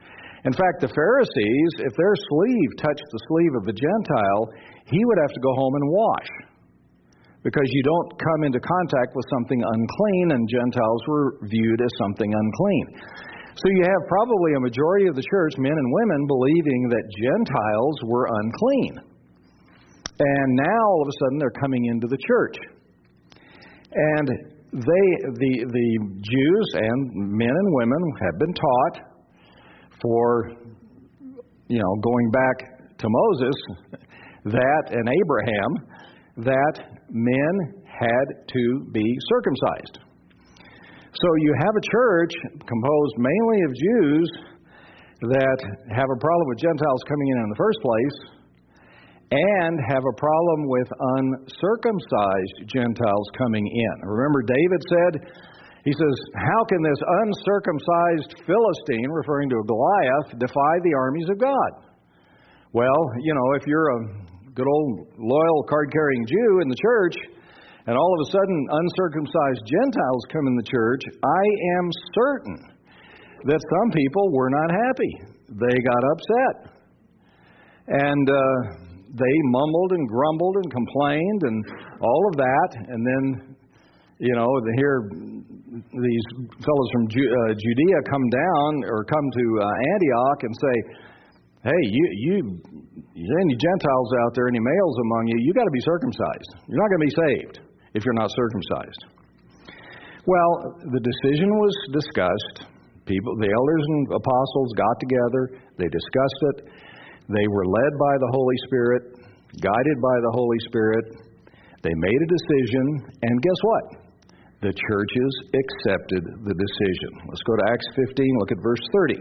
In fact, the Pharisees, if their sleeve touched the sleeve of a Gentile, he would have to go home and wash, because you don't come into contact with something unclean, and Gentiles were viewed as something unclean. So you have probably a majority of the church, men and women, believing that Gentiles were unclean. And now, all of a sudden, they're coming into the church. And they, the, the Jews and men and women have been taught for, you know, going back to Moses, that, and Abraham, that men had to be circumcised. So you have a church composed mainly of Jews that have a problem with Gentiles coming in in the first place, and have a problem with uncircumcised Gentiles coming in. Remember, David said, he says, how can this uncircumcised Philistine, referring to Goliath, defy the armies of God? Well, you know, if you're a good old loyal card-carrying Jew in the church, and all of a sudden uncircumcised Gentiles come in the church, I am certain that some people were not happy. They got upset. And uh, they mumbled and grumbled and complained and all of that. And then, you know, here these fellows from Ju- uh, Judea come down or come to uh, Antioch and say, hey, you, you, any Gentiles out there, any males among you, you got to be circumcised. You're not going to be saved if you're not circumcised. Well, the decision was discussed. People, the elders and apostles got together. They discussed it. They were led by the Holy Spirit, guided by the Holy Spirit. They made a decision, and guess what? The churches accepted the decision. Let's go to Acts fifteen, look at verse thirty.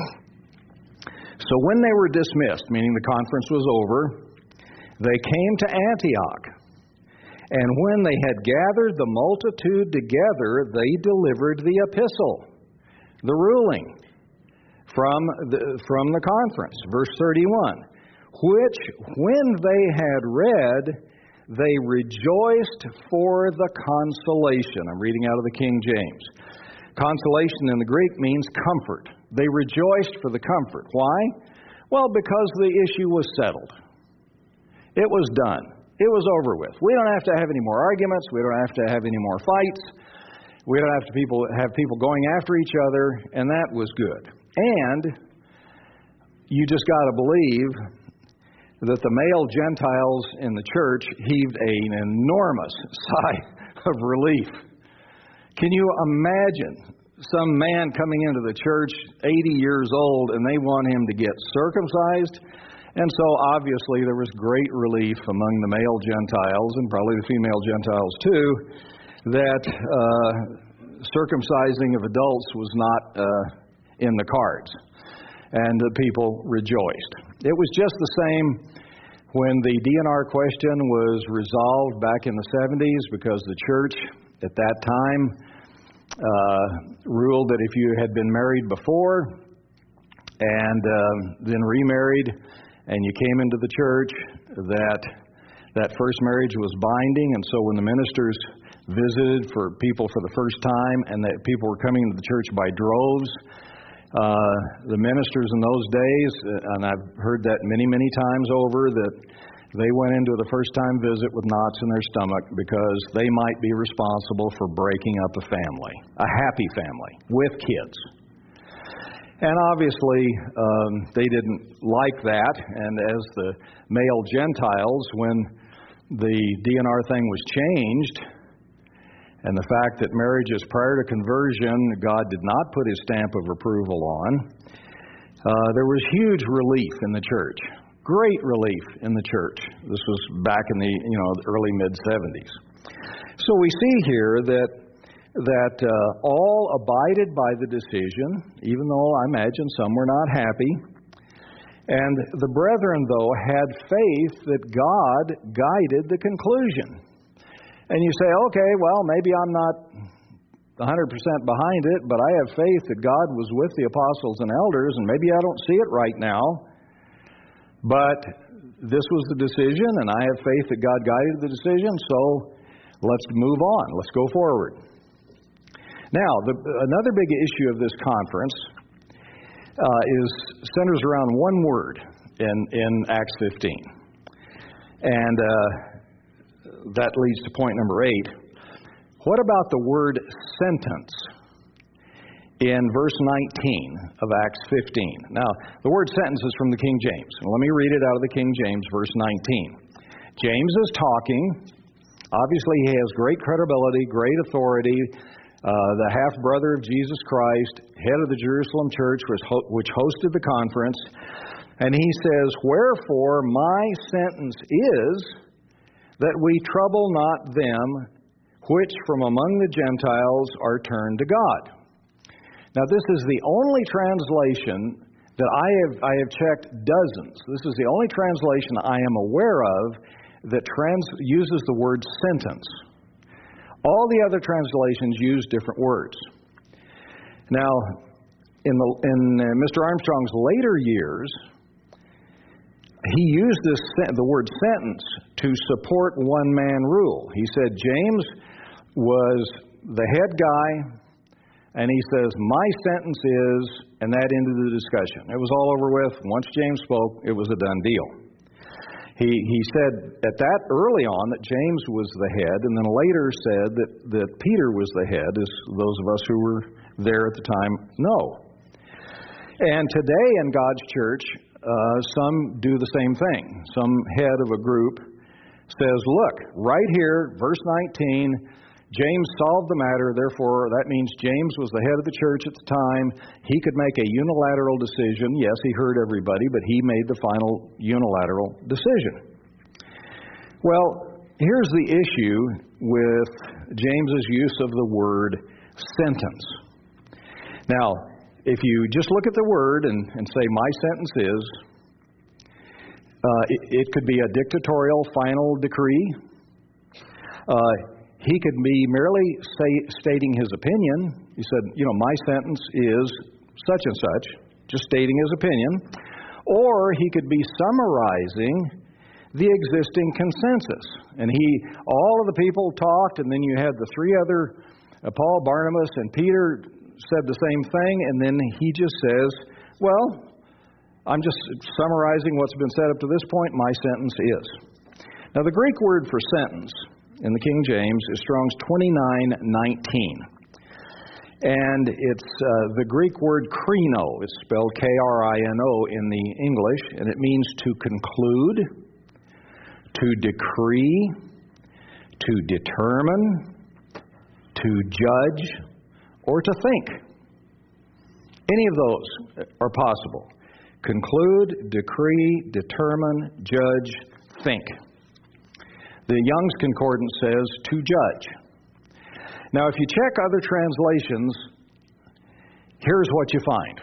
So when they were dismissed, meaning the conference was over, they came to Antioch. And when they had gathered the multitude together, they delivered the epistle, the ruling from the, from the conference. Verse thirty-one, which when they had read, they rejoiced for the consolation. I'm reading out of the King James. Consolation in the Greek means comfort. They rejoiced for the comfort. Why? Well, because the issue was settled. It was done. It was over with. We don't have to have any more arguments. We don't have to have any more fights. We don't have to people have people going after each other, and that was good. And you just got to believe that the male Gentiles in the church heaved an enormous sigh of relief. Can you imagine some man coming into the church, eighty years old, and they want him to get circumcised? And so obviously there was great relief among the male Gentiles, and probably the female Gentiles too, that uh, circumcising of adults was not uh, in the cards. And the people rejoiced. It was just the same when the D N R question was resolved back in the seventies, because the church at that time uh, ruled that if you had been married before and uh, then remarried, and you came into the church, that that first marriage was binding. And so when the ministers visited for people for the first time, and that people were coming into the church by droves, uh, the ministers in those days, and I've heard that many, many times over, that they went into the first time visit with knots in their stomach because they might be responsible for breaking up a family, a happy family, with kids. And obviously, um, they didn't like that. And as the male Gentiles, when the D N R thing was changed, and the fact that marriages prior to conversion, God did not put His stamp of approval on, uh, there was huge relief in the church. Great relief in the church. This was back in the you know the early mid seventies. So we see here that. that uh, all abided by the decision, even though I imagine some were not happy. And the brethren, though, had faith that God guided the conclusion. And you say, okay, well, maybe I'm not one hundred percent behind it, but I have faith that God was with the apostles and elders, and maybe I don't see it right now. But this was the decision, and I have faith that God guided the decision, so let's move on. Let's go forward. Now, the, another big issue of this conference uh, is centers around one word in, in Acts fifteen. And uh, that leads to point number eight. What about the word sentence in verse nineteen of Acts fifteen? Now, the word sentence is from the King James. Let me read it out of the King James, verse nineteen. James is talking. Obviously, he has great credibility, great authority. Uh, the half-brother of Jesus Christ, head of the Jerusalem church, which hosted the conference. And he says, "Wherefore my sentence is that we trouble not them which from among the Gentiles are turned to God." Now, this is the only translation that I have I have checked dozens. This is the only translation I am aware of that trans, uses the word sentence. All the other translations use different words. Now, in the in Mister Armstrong's later years, he used this the word sentence to support one-man rule. He said James was the head guy, and he says, "My sentence is," and that ended the discussion. It was all over with. Once James spoke, it was a done deal. He he said at that early on that James was the head, and then later said that, that Peter was the head, as those of us who were there at the time know. And today in God's church, uh, some do the same thing. Some head of a group says, "Look, right here, verse nineteen, James solved the matter, therefore that means James was the head of the church at the time. He could make a unilateral decision. Yes, he heard everybody, but he made the final unilateral decision." Well, here's the issue with James's use of the word sentence. Now, if you just look at the word and, and say, "My sentence is," uh, it, it could be a dictatorial final decree. Uh, He could be merely say, stating his opinion. He said, you know, "My sentence is such and such," just stating his opinion. Or he could be summarizing the existing consensus. And he, all of the people talked, and then you had the three other, uh, Paul, Barnabas, and Peter said the same thing, and then he just says, "Well, I'm just summarizing what's been said up to this point. My sentence is." Now, the Greek word for sentence in the King James is Strong's twenty-nine nineteen. And it's uh, the Greek word krino. It's spelled K R I N O in the English, and it means to conclude, to decree, to determine, to judge, or to think. Any of those are possible. Conclude, decree, determine, judge, think. The Young's Concordance says to judge. Now, if you check other translations, here's what you find.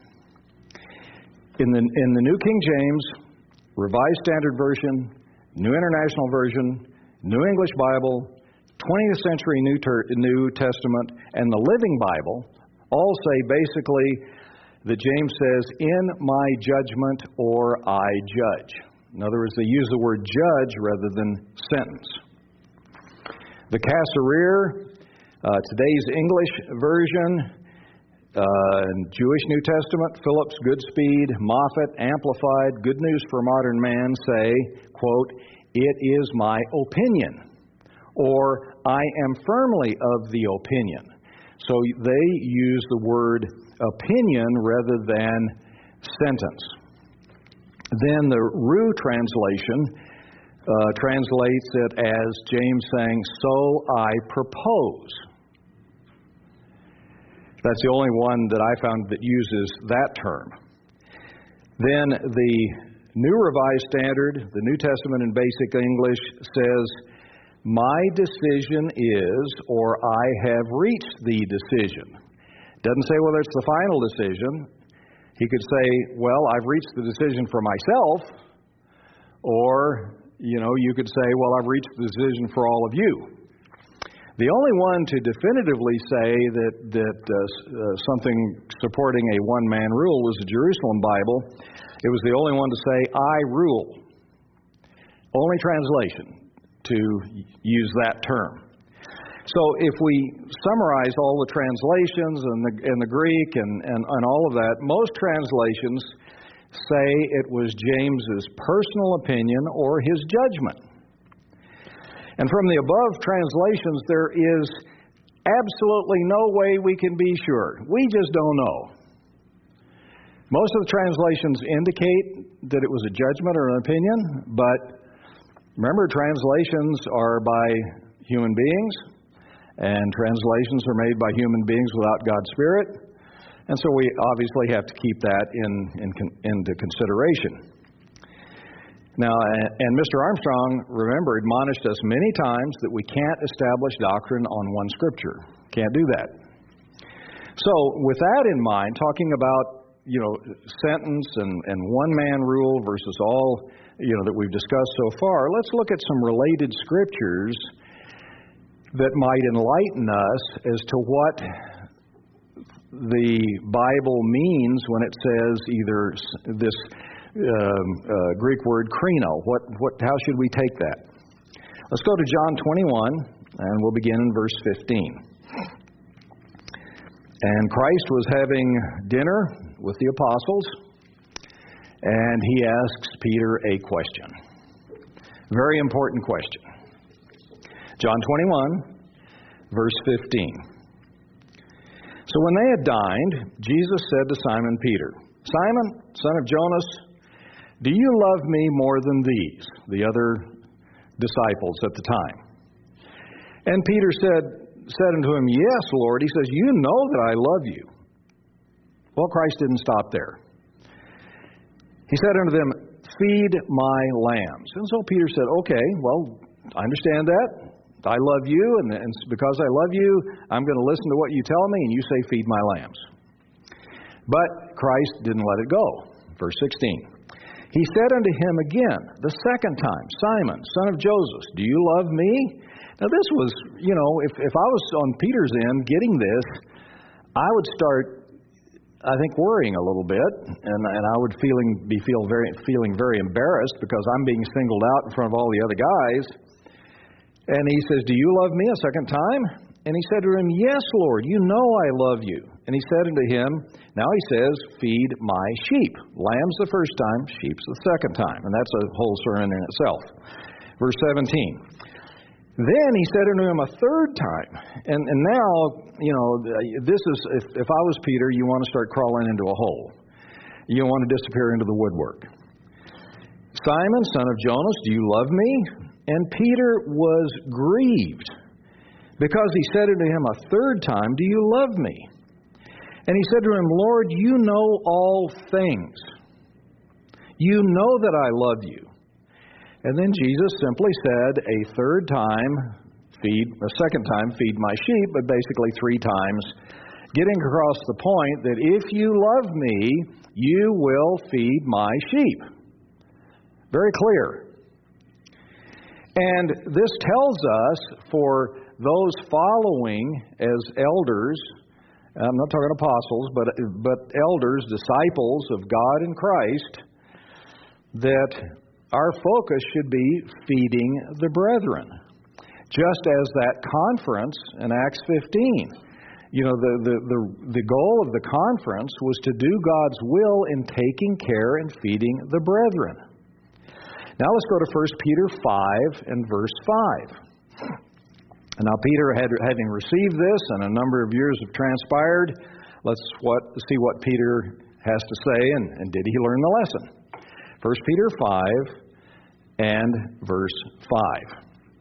In the, in the New King James, Revised Standard Version, New International Version, New English Bible, twentieth century New, Ter- New Testament, and the Living Bible all say basically that James says, "In my judgment," or "I judge." In other words, they use the word judge rather than sentence. The Cassirer, uh, today's English version, uh, Jewish New Testament, Phillips, Goodspeed, Moffat, Amplified, Good News for Modern Man say, quote, "It is my opinion," or "I am firmly of the opinion." So they use the word opinion rather than sentence. Then the Rue translation uh, translates it as James saying, "So I propose." That's the only one that I found that uses that term. Then the New Revised Standard, the New Testament in Basic English, says, "My decision is," or "I have reached the decision." Doesn't say whether it's the final decision. He could say, "Well, I've reached the decision for myself," or, you know, you could say, "Well, I've reached the decision for all of you." The only one to definitively say that that uh, uh, something supporting a one-man rule was the Jerusalem Bible. It was the only one to say, "I rule." Only translation to use that term. So if we summarize all the translations and the, and the Greek and, and, and all of that, most translations say it was James's personal opinion or his judgment. And from the above translations, there is absolutely no way we can be sure. We just don't know. Most of the translations indicate that it was a judgment or an opinion, but remember, translations are by human beings, and translations are made by human beings without God's Spirit, and so we obviously have to keep that in, in into consideration. Now, and Mister Armstrong, remember, admonished us many times that we can't establish doctrine on one Scripture. Can't do that. So, with that in mind, talking about, you know, sentence and, and one-man rule versus all, you know, that we've discussed so far, let's look at some related Scriptures that might enlighten us as to what the Bible means when it says either this um, uh, Greek word krino. What, what, how should we take that? Let's go to John twenty-one, and we'll begin in verse fifteen. And Christ was having dinner with the apostles, and he asks Peter a question. Very important question. John twenty-one, verse fifteen. So when they had dined, Jesus said to Simon Peter, Simon, son of Jonas, do you love me more than these, the other disciples at the time? And Peter said, said unto him, Yes, Lord. He says, You know that I love you. Well, Christ didn't stop there. He said unto them, Feed my lambs. And so Peter said, Okay, well, I understand that. I love you, and, and because I love you, I'm going to listen to what you tell me, and you say, Feed my lambs. But Christ didn't let it go. Verse sixteen. He said unto him again, the second time, Simon, son of Joseph, do you love me? Now this was, you know, if, if I was on Peter's end getting this, I would start, I think, worrying a little bit, and, and I would feeling be feel very feeling very embarrassed because I'm being singled out in front of all the other guys. And he says, do you love me a second time? And he said to him, Yes, Lord, you know I love you. And he said unto him, now he says, Feed my sheep. Lambs the first time, sheep's the second time. And that's a whole sermon in itself. Verse seventeen. Then he said unto him a third time. And, and now, you know, this is, if, if I was Peter, you want to start crawling into a hole. You want to disappear into the woodwork. Simon, son of Jonas, do you love me? And Peter was grieved, because he said unto him a third time, Do you love me? And he said to him, Lord, you know all things. You know that I love you. And then Jesus simply said a third time, feed, a second time, feed my sheep, but basically three times, getting across the point that if you love me, you will feed my sheep. Very clear. And this tells us for those following as elders, I'm not talking apostles, but but elders, disciples of God in Christ, that our focus should be feeding the brethren. Just as that conference in Acts fifteen, you know, the, the, the, the goal of the conference was to do God's will in taking care and feeding the brethren. Now let's go to First Peter five and verse five. And now Peter, had, having received this, and a number of years have transpired, let's what, see what Peter has to say, and, and did he learn the lesson? First Peter five and verse five.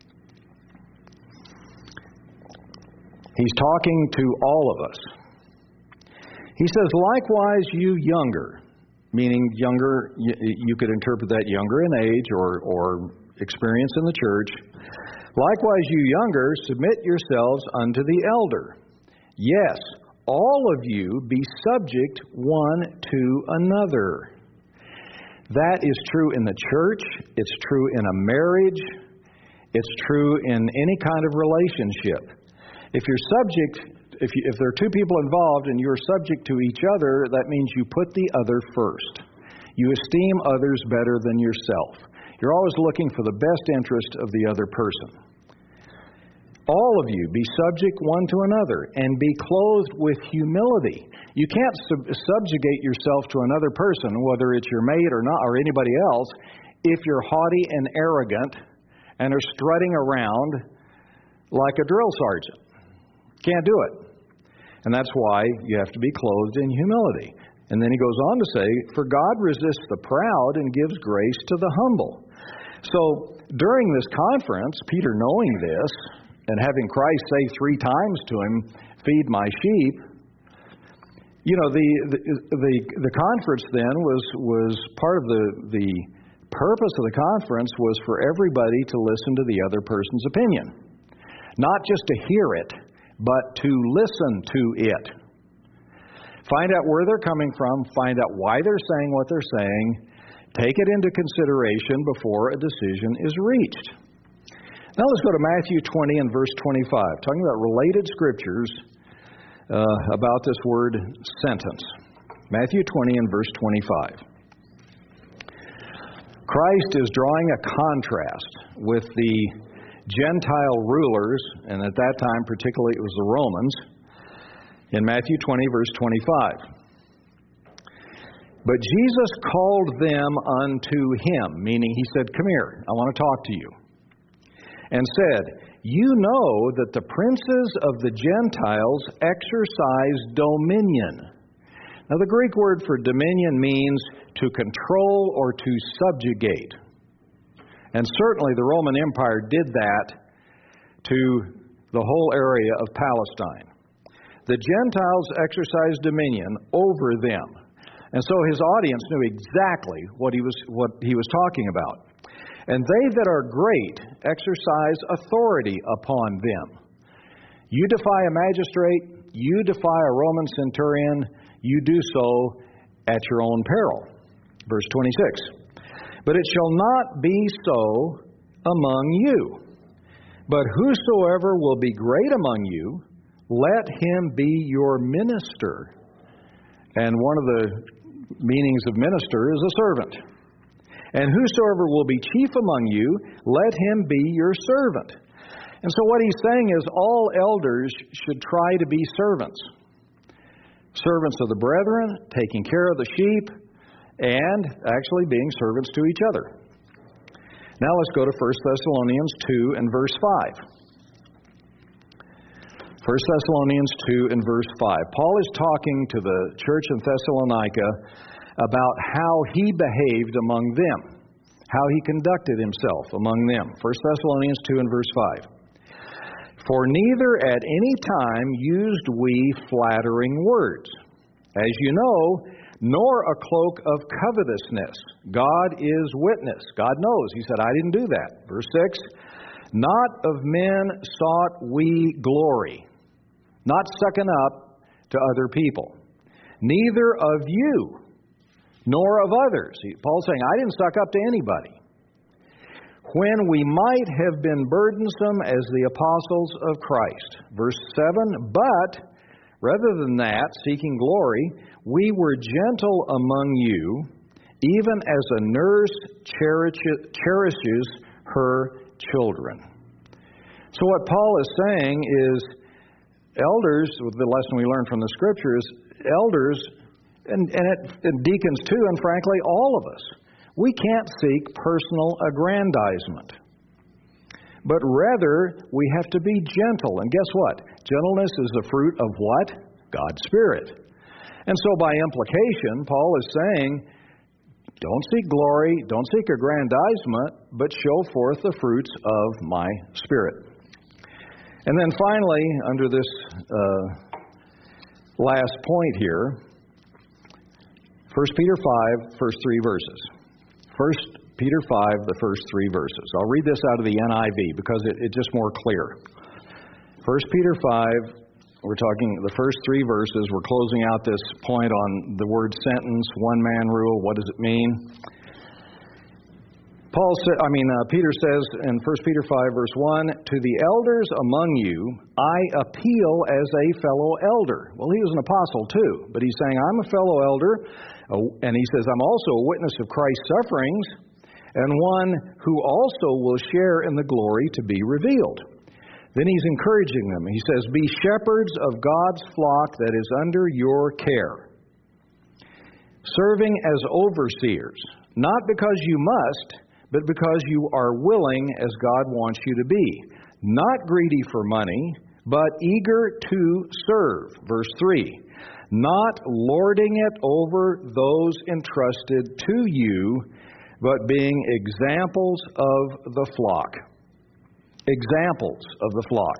He's talking to all of us. He says, Likewise you younger, meaning younger, you, you could interpret that younger in age or, or experience in the church. Likewise, you younger, submit yourselves unto the elder. Yes, all of you be subject one to another. That is true in the church. It's true in a marriage. It's true in any kind of relationship. If you're subject, if, you, if there are two people involved and you're subject to each other, that means you put the other first. You esteem others better than yourself. You're always looking for the best interest of the other person. all of you, be subject one to another, and be clothed with humility. You can't sub- subjugate yourself to another person, whether it's your mate or not, or anybody else, if you're haughty and arrogant and are strutting around like a drill sergeant. Can't do it. And that's why you have to be clothed in humility. And then he goes on to say, for God resists the proud and gives grace to the humble. So during this conference, Peter, knowing this, and having Christ say three times to him, feed my sheep, you know, the the the, the conference then was was part of the, the purpose of the conference was for everybody to listen to the other person's opinion. Not just to hear it, but to listen to it. Find out where they're coming from, find out why they're saying what they're saying, take it into consideration before a decision is reached. Now let's go to Matthew twenty and verse twenty-five, talking about related scriptures uh, about this word sentence. Matthew twenty and verse twenty-five. Christ is drawing a contrast with the Gentile rulers, and at that time particularly it was the Romans, in Matthew twenty, verse twenty-five. But Jesus called them unto him, meaning he said, come here, I want to talk to you. And said, you know that the princes of the Gentiles exercise dominion. Now the Greek word for dominion means to control or to subjugate. And certainly the Roman Empire did that to the whole area of Palestine. The Gentiles exercised dominion over them. And so his audience knew exactly what he was what he was talking about. And they that are great exercise authority upon them. You defy a magistrate, you defy a Roman centurion, you do so at your own peril. Verse twenty-six. But it shall not be so among you. But whosoever will be great among you, let him be your minister. And one of the meanings of minister is a servant. And whosoever will be chief among you, let him be your servant. And so what he's saying is all elders should try to be servants. Servants of the brethren, taking care of the sheep, and actually being servants to each other. Now let's go to First Thessalonians two and verse five. First Thessalonians two and verse five. Paul is talking to the church in Thessalonica about how he behaved among them, how he conducted himself among them. First Thessalonians two and verse five. For neither at any time used we flattering words, as you know, nor a cloak of covetousness. God is witness. God knows. He said, I didn't do that. Verse six. Not of men sought we glory, not sucking up to other people. Neither of you, nor of others. Paul's saying, I didn't suck up to anybody. When we might have been burdensome as the apostles of Christ. Verse seven, but rather than that, seeking glory, we were gentle among you, even as a nurse cherishes her children. So what Paul is saying is, elders, the lesson we learned from the Scriptures, elders, and, and, it, and deacons too, and frankly all of us, we can't seek personal aggrandizement. But rather, we have to be gentle. And guess what? Gentleness is the fruit of what? God's Spirit. And so by implication, Paul is saying, don't seek glory, don't seek aggrandizement, but show forth the fruits of my Spirit. And then finally, under this uh, last point here, First Peter five, first three verses. First Peter five, the first three verses. I'll read this out of the N I V because it, it's just more clear. First Peter five, we're talking the first three verses. We're closing out this point on the word sentence, one-man rule. What does it mean? Paul said, I mean, uh, Peter says in First Peter five, verse one, to the elders among you, I appeal as a fellow elder. Well, he was an apostle too, but he's saying, I'm a fellow elder, uh, and he says, I'm also a witness of Christ's sufferings, and one who also will share in the glory to be revealed. Then he's encouraging them. He says, be shepherds of God's flock that is under your care, serving as overseers, not because you must, but because you are willing as God wants you to be, not greedy for money, but eager to serve. Verse three, not lording it over those entrusted to you, but being examples of the flock. Examples of the flock.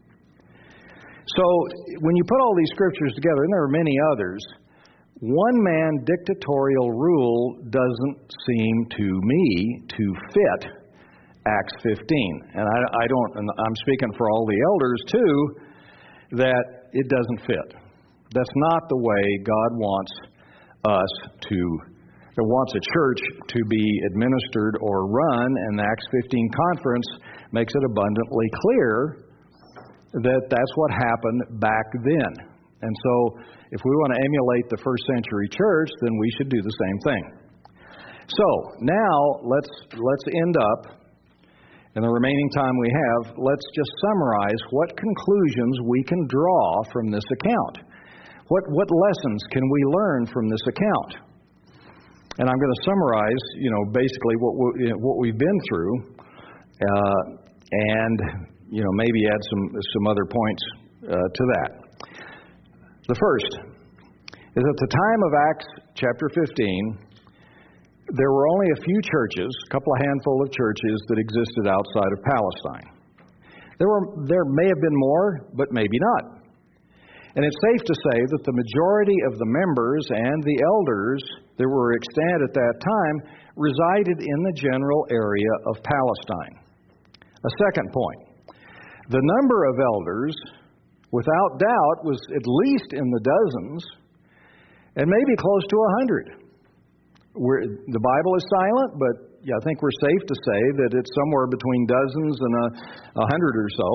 So, when you put all these scriptures together, and there are many others, one-man dictatorial rule doesn't seem to me to fit Acts fifteen. And I, I don't, and I'm speaking for all the elders too, that it doesn't fit. That's not the way God wants us to, or wants a church to be administered or run, and the Acts fifteen conference makes it abundantly clear that that's what happened back then. And so, if we want to emulate the first century church, then we should do the same thing. So, now let's let's end up, in the remaining time we have, let's just summarize what conclusions we can draw from this account. What what lessons can we learn from this account? And I'm going to summarize, you know, basically what we, what we've been through, uh, and you know, maybe add some some other points uh, to that. The first is at the time of Acts chapter fifteen, there were only a few churches, a couple of handful of churches that existed outside of Palestine. There were there may have been more, but maybe not. And it's safe to say that the majority of the members and the elders that were extant at that time resided in the general area of Palestine. A second point, the number of elders, without doubt, was at least in the dozens, and maybe close to a hundred. We're, the Bible is silent, but yeah, I think we're safe to say that it's somewhere between dozens and a, a hundred or so.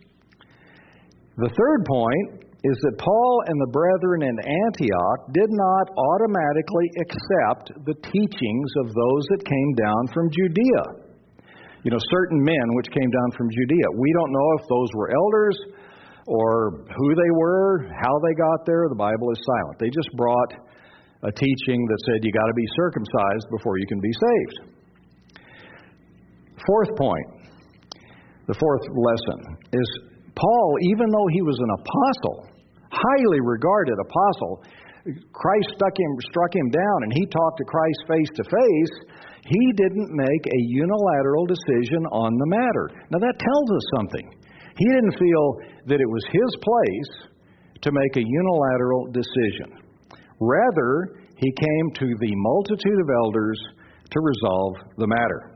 The third point is that Paul and the brethren in Antioch did not automatically accept the teachings of those that came down from Judea. You know, certain men which came down from Judea. We don't know if those were elders or who they were, how they got there. The Bible is silent. They just brought a teaching that said you got to be circumcised before you can be saved. Fourth point, the fourth lesson, is Paul, even though he was an apostle, highly regarded apostle, Christ stuck him, struck him down and he talked to Christ face to face, he didn't make a unilateral decision on the matter. Now that tells us something. He didn't feel that it was his place to make a unilateral decision. Rather, he came to the multitude of elders to resolve the matter.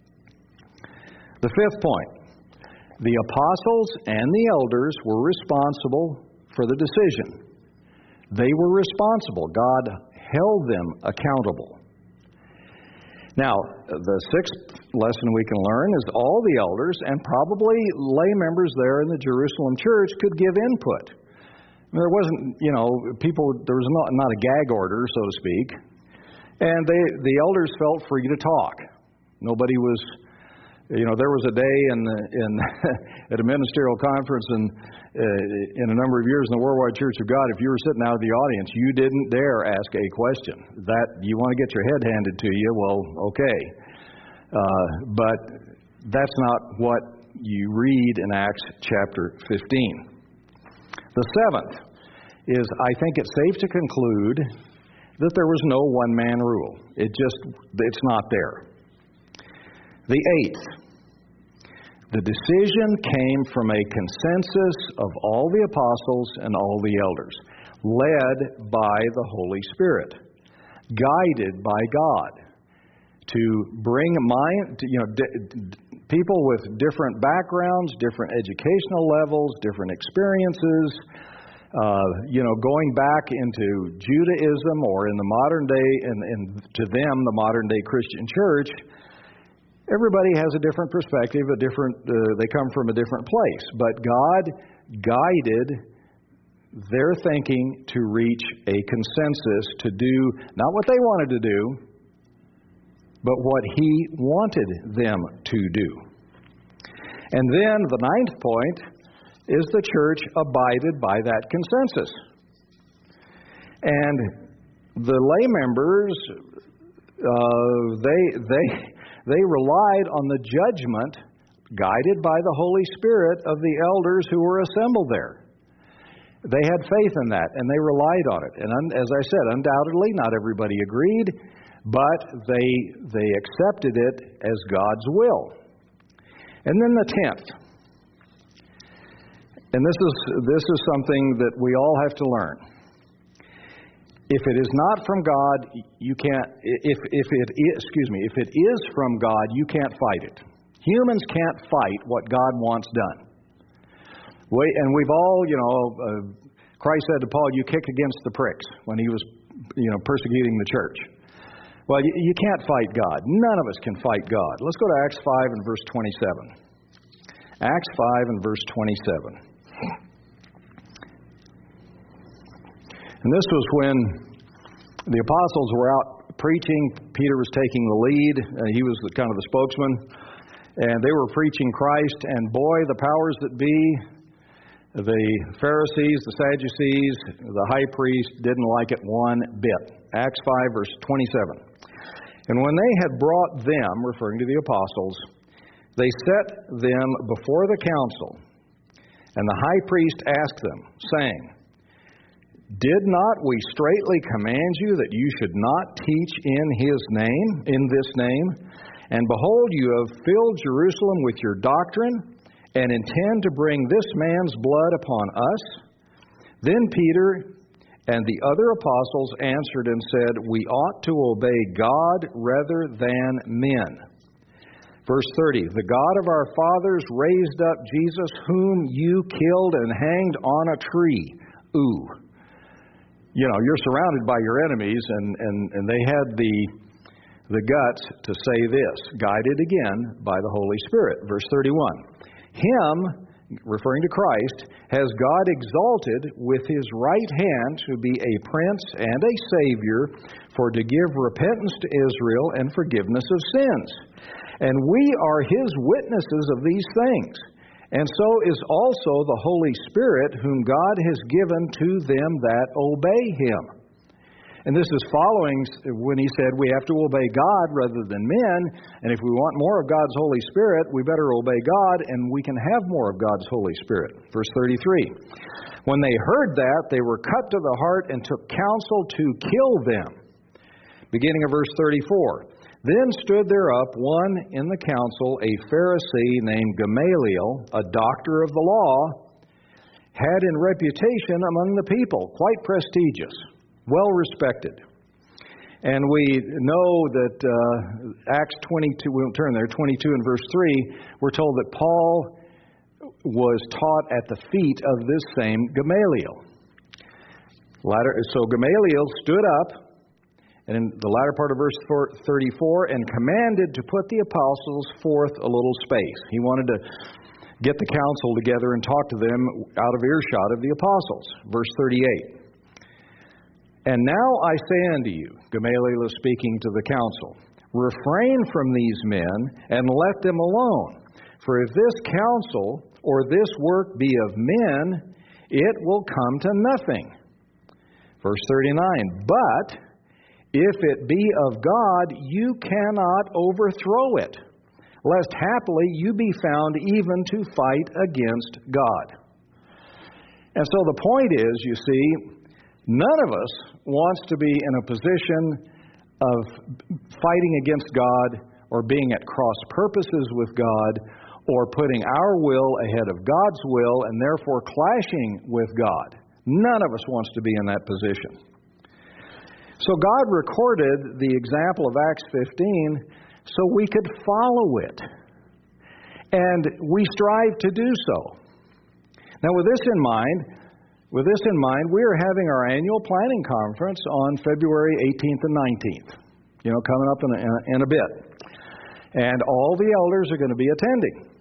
The fifth point. The apostles and the elders were responsible for the decision. They were responsible. God held them accountable. Now, the sixth lesson we can learn is all the elders and probably lay members there in the Jerusalem church could give input. I mean, there wasn't, you know, people, there was not, not a gag order, so to speak. And they, the elders felt free to talk. Nobody was... You know, there was a day in, in at a ministerial conference in, uh, in a number of years in the Worldwide Church of God, if you were sitting out of the audience, you didn't dare ask a question. That you want to get your head handed to you, well, okay. Uh, but that's not what you read in Acts chapter fifteen. The seventh is, I think it's safe to conclude that there was no one-man rule. It just, it's not there. The eighth, the decision came from a consensus of all the apostles and all the elders, led by the Holy Spirit, guided by God, to bring mind, you know, d- people with different backgrounds, different educational levels, different experiences, uh, you know, going back into Judaism or in the modern day, and, and to them, the modern day Christian church. Everybody has a different perspective, a different. Uh, they come from a different place. But God guided their thinking to reach a consensus to do not what they wanted to do, but what He wanted them to do. And then the ninth point is the church abided by that consensus. And the lay members, uh, they, they, they relied on the judgment guided by the Holy Spirit of the elders who were assembled there. They had faith in that, and they relied on it. And un, as I said, undoubtedly, not everybody agreed, but they they accepted it as God's will. And then the tenth. And this is this is something that we all have to learn. If it is not from God, you can't. If if it is, excuse me, if it is from God, you can't fight it. Humans can't fight what God wants done. We, and we've all, you know, uh, Christ said to Paul, "You kick against the pricks," when he was, you know, persecuting the church. Well, you, you can't fight God. None of us can fight God. Let's go to Acts five and verse twenty-seven. Acts five and verse twenty-seven. And this was when the apostles were out preaching. Peter was taking the lead. Uh, he was the, kind of the spokesman. And they were preaching Christ. And boy, the powers that be, the Pharisees, the Sadducees, the high priest didn't like it one bit. Acts five, verse twenty-seven. And when they had brought them, referring to the apostles, they set them before the council. And the high priest asked them, saying, "Did not we straitly command you that you should not teach in his name, in this name? And behold, you have filled Jerusalem with your doctrine, and intend to bring this man's blood upon us?" Then Peter and the other apostles answered and said, "We ought to obey God rather than men." Verse thirty, "The God of our fathers raised up Jesus, whom you killed and hanged on a tree." Ooh. You know, you're surrounded by your enemies, and, and, and they had the, the guts to say this, guided again by the Holy Spirit. Verse thirty-one, "Him," referring to Christ, "has God exalted with his right hand to be a prince and a savior, for to give repentance to Israel and forgiveness of sins. And we are his witnesses of these things. And so is also the Holy Spirit, whom God has given to them that obey him." And this is following when he said we have to obey God rather than men. And if we want more of God's Holy Spirit, we better obey God, and we can have more of God's Holy Spirit. Verse thirty-three, "When they heard that, they were cut to the heart and took counsel to kill them." Beginning of verse thirty-four, "Then stood there up one in the council, a Pharisee named Gamaliel, a doctor of the law, had in reputation among the people, quite prestigious, well respected." And we know that uh, Acts twenty-two, we won't turn there, twenty-two and verse three, we're told that Paul was taught at the feet of this same Gamaliel. Latter, so Gamaliel stood up, and in the latter part of verse thirty-four, "and commanded to put the apostles forth a little space." He wanted to get the council together and talk to them out of earshot of the apostles. Verse thirty-eight, "And now I say unto you," Gamaliel is speaking to the council, "refrain from these men and let them alone. For if this counsel or this work be of men, it will come to nothing." Verse thirty-nine, "But if it be of God, you cannot overthrow it, lest haply you be found even to fight against God." And so the point is, you see, none of us wants to be in a position of fighting against God or being at cross purposes with God or putting our will ahead of God's will and therefore clashing with God. None of us wants to be in that position. So God recorded the example of Acts fifteen so we could follow it. And we strive to do so. Now with this in mind, with this in mind, we are having our annual planning conference on February eighteenth and nineteenth. You know, coming up in a, in a bit. And all the elders are going to be attending.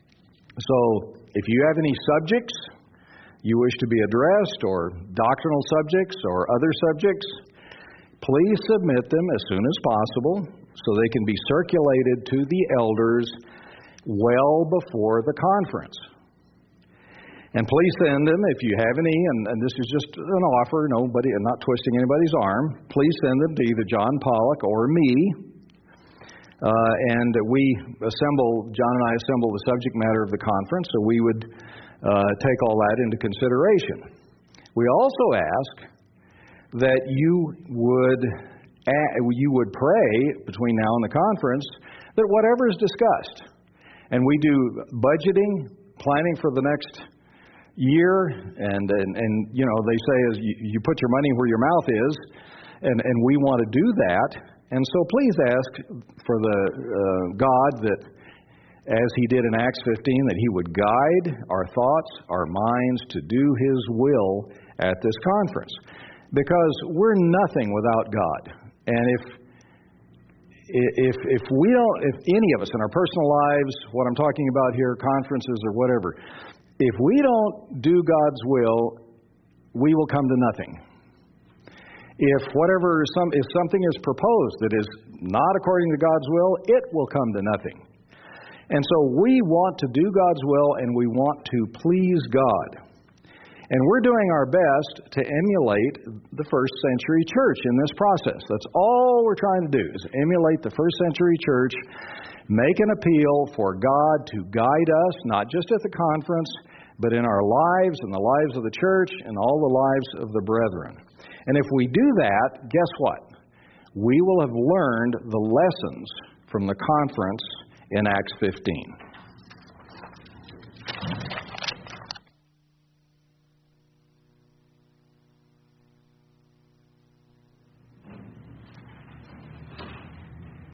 So if you have any subjects you wish to be addressed, or doctrinal subjects or other subjects, please submit them as soon as possible so they can be circulated to the elders well before the conference. And please send them, if you have any, and, and this is just an offer, nobody, I'm not twisting anybody's arm, please send them to either John Pollock or me. Uh, and we assemble, John and I assemble the subject matter of the conference, so we would uh, take all that into consideration. We also ask that you would you would pray between now and the conference that whatever is discussed, and we do budgeting, planning for the next year, and, and, and you know, they say is you, you put your money where your mouth is, and, and we want to do that. And so please ask for the uh, God that, as He did in Acts fifteen, that He would guide our thoughts, our minds to do His will at this conference. Because we're nothing without God. And if if if we don't, if any of us in our personal lives, what I'm talking about here, conferences or whatever, if we don't do God's will, we will come to nothing. If whatever some if something is proposed that is not according to God's will, it will come to nothing. And so we want to do God's will, and we want to please God. And we're doing our best to emulate the first century church in this process. That's all we're trying to do, is emulate the first century church, make an appeal for God to guide us, not just at the conference, but in our lives and the lives of the church and all the lives of the brethren. And if we do that, guess what? We will have learned the lessons from the conference in Acts fifteen.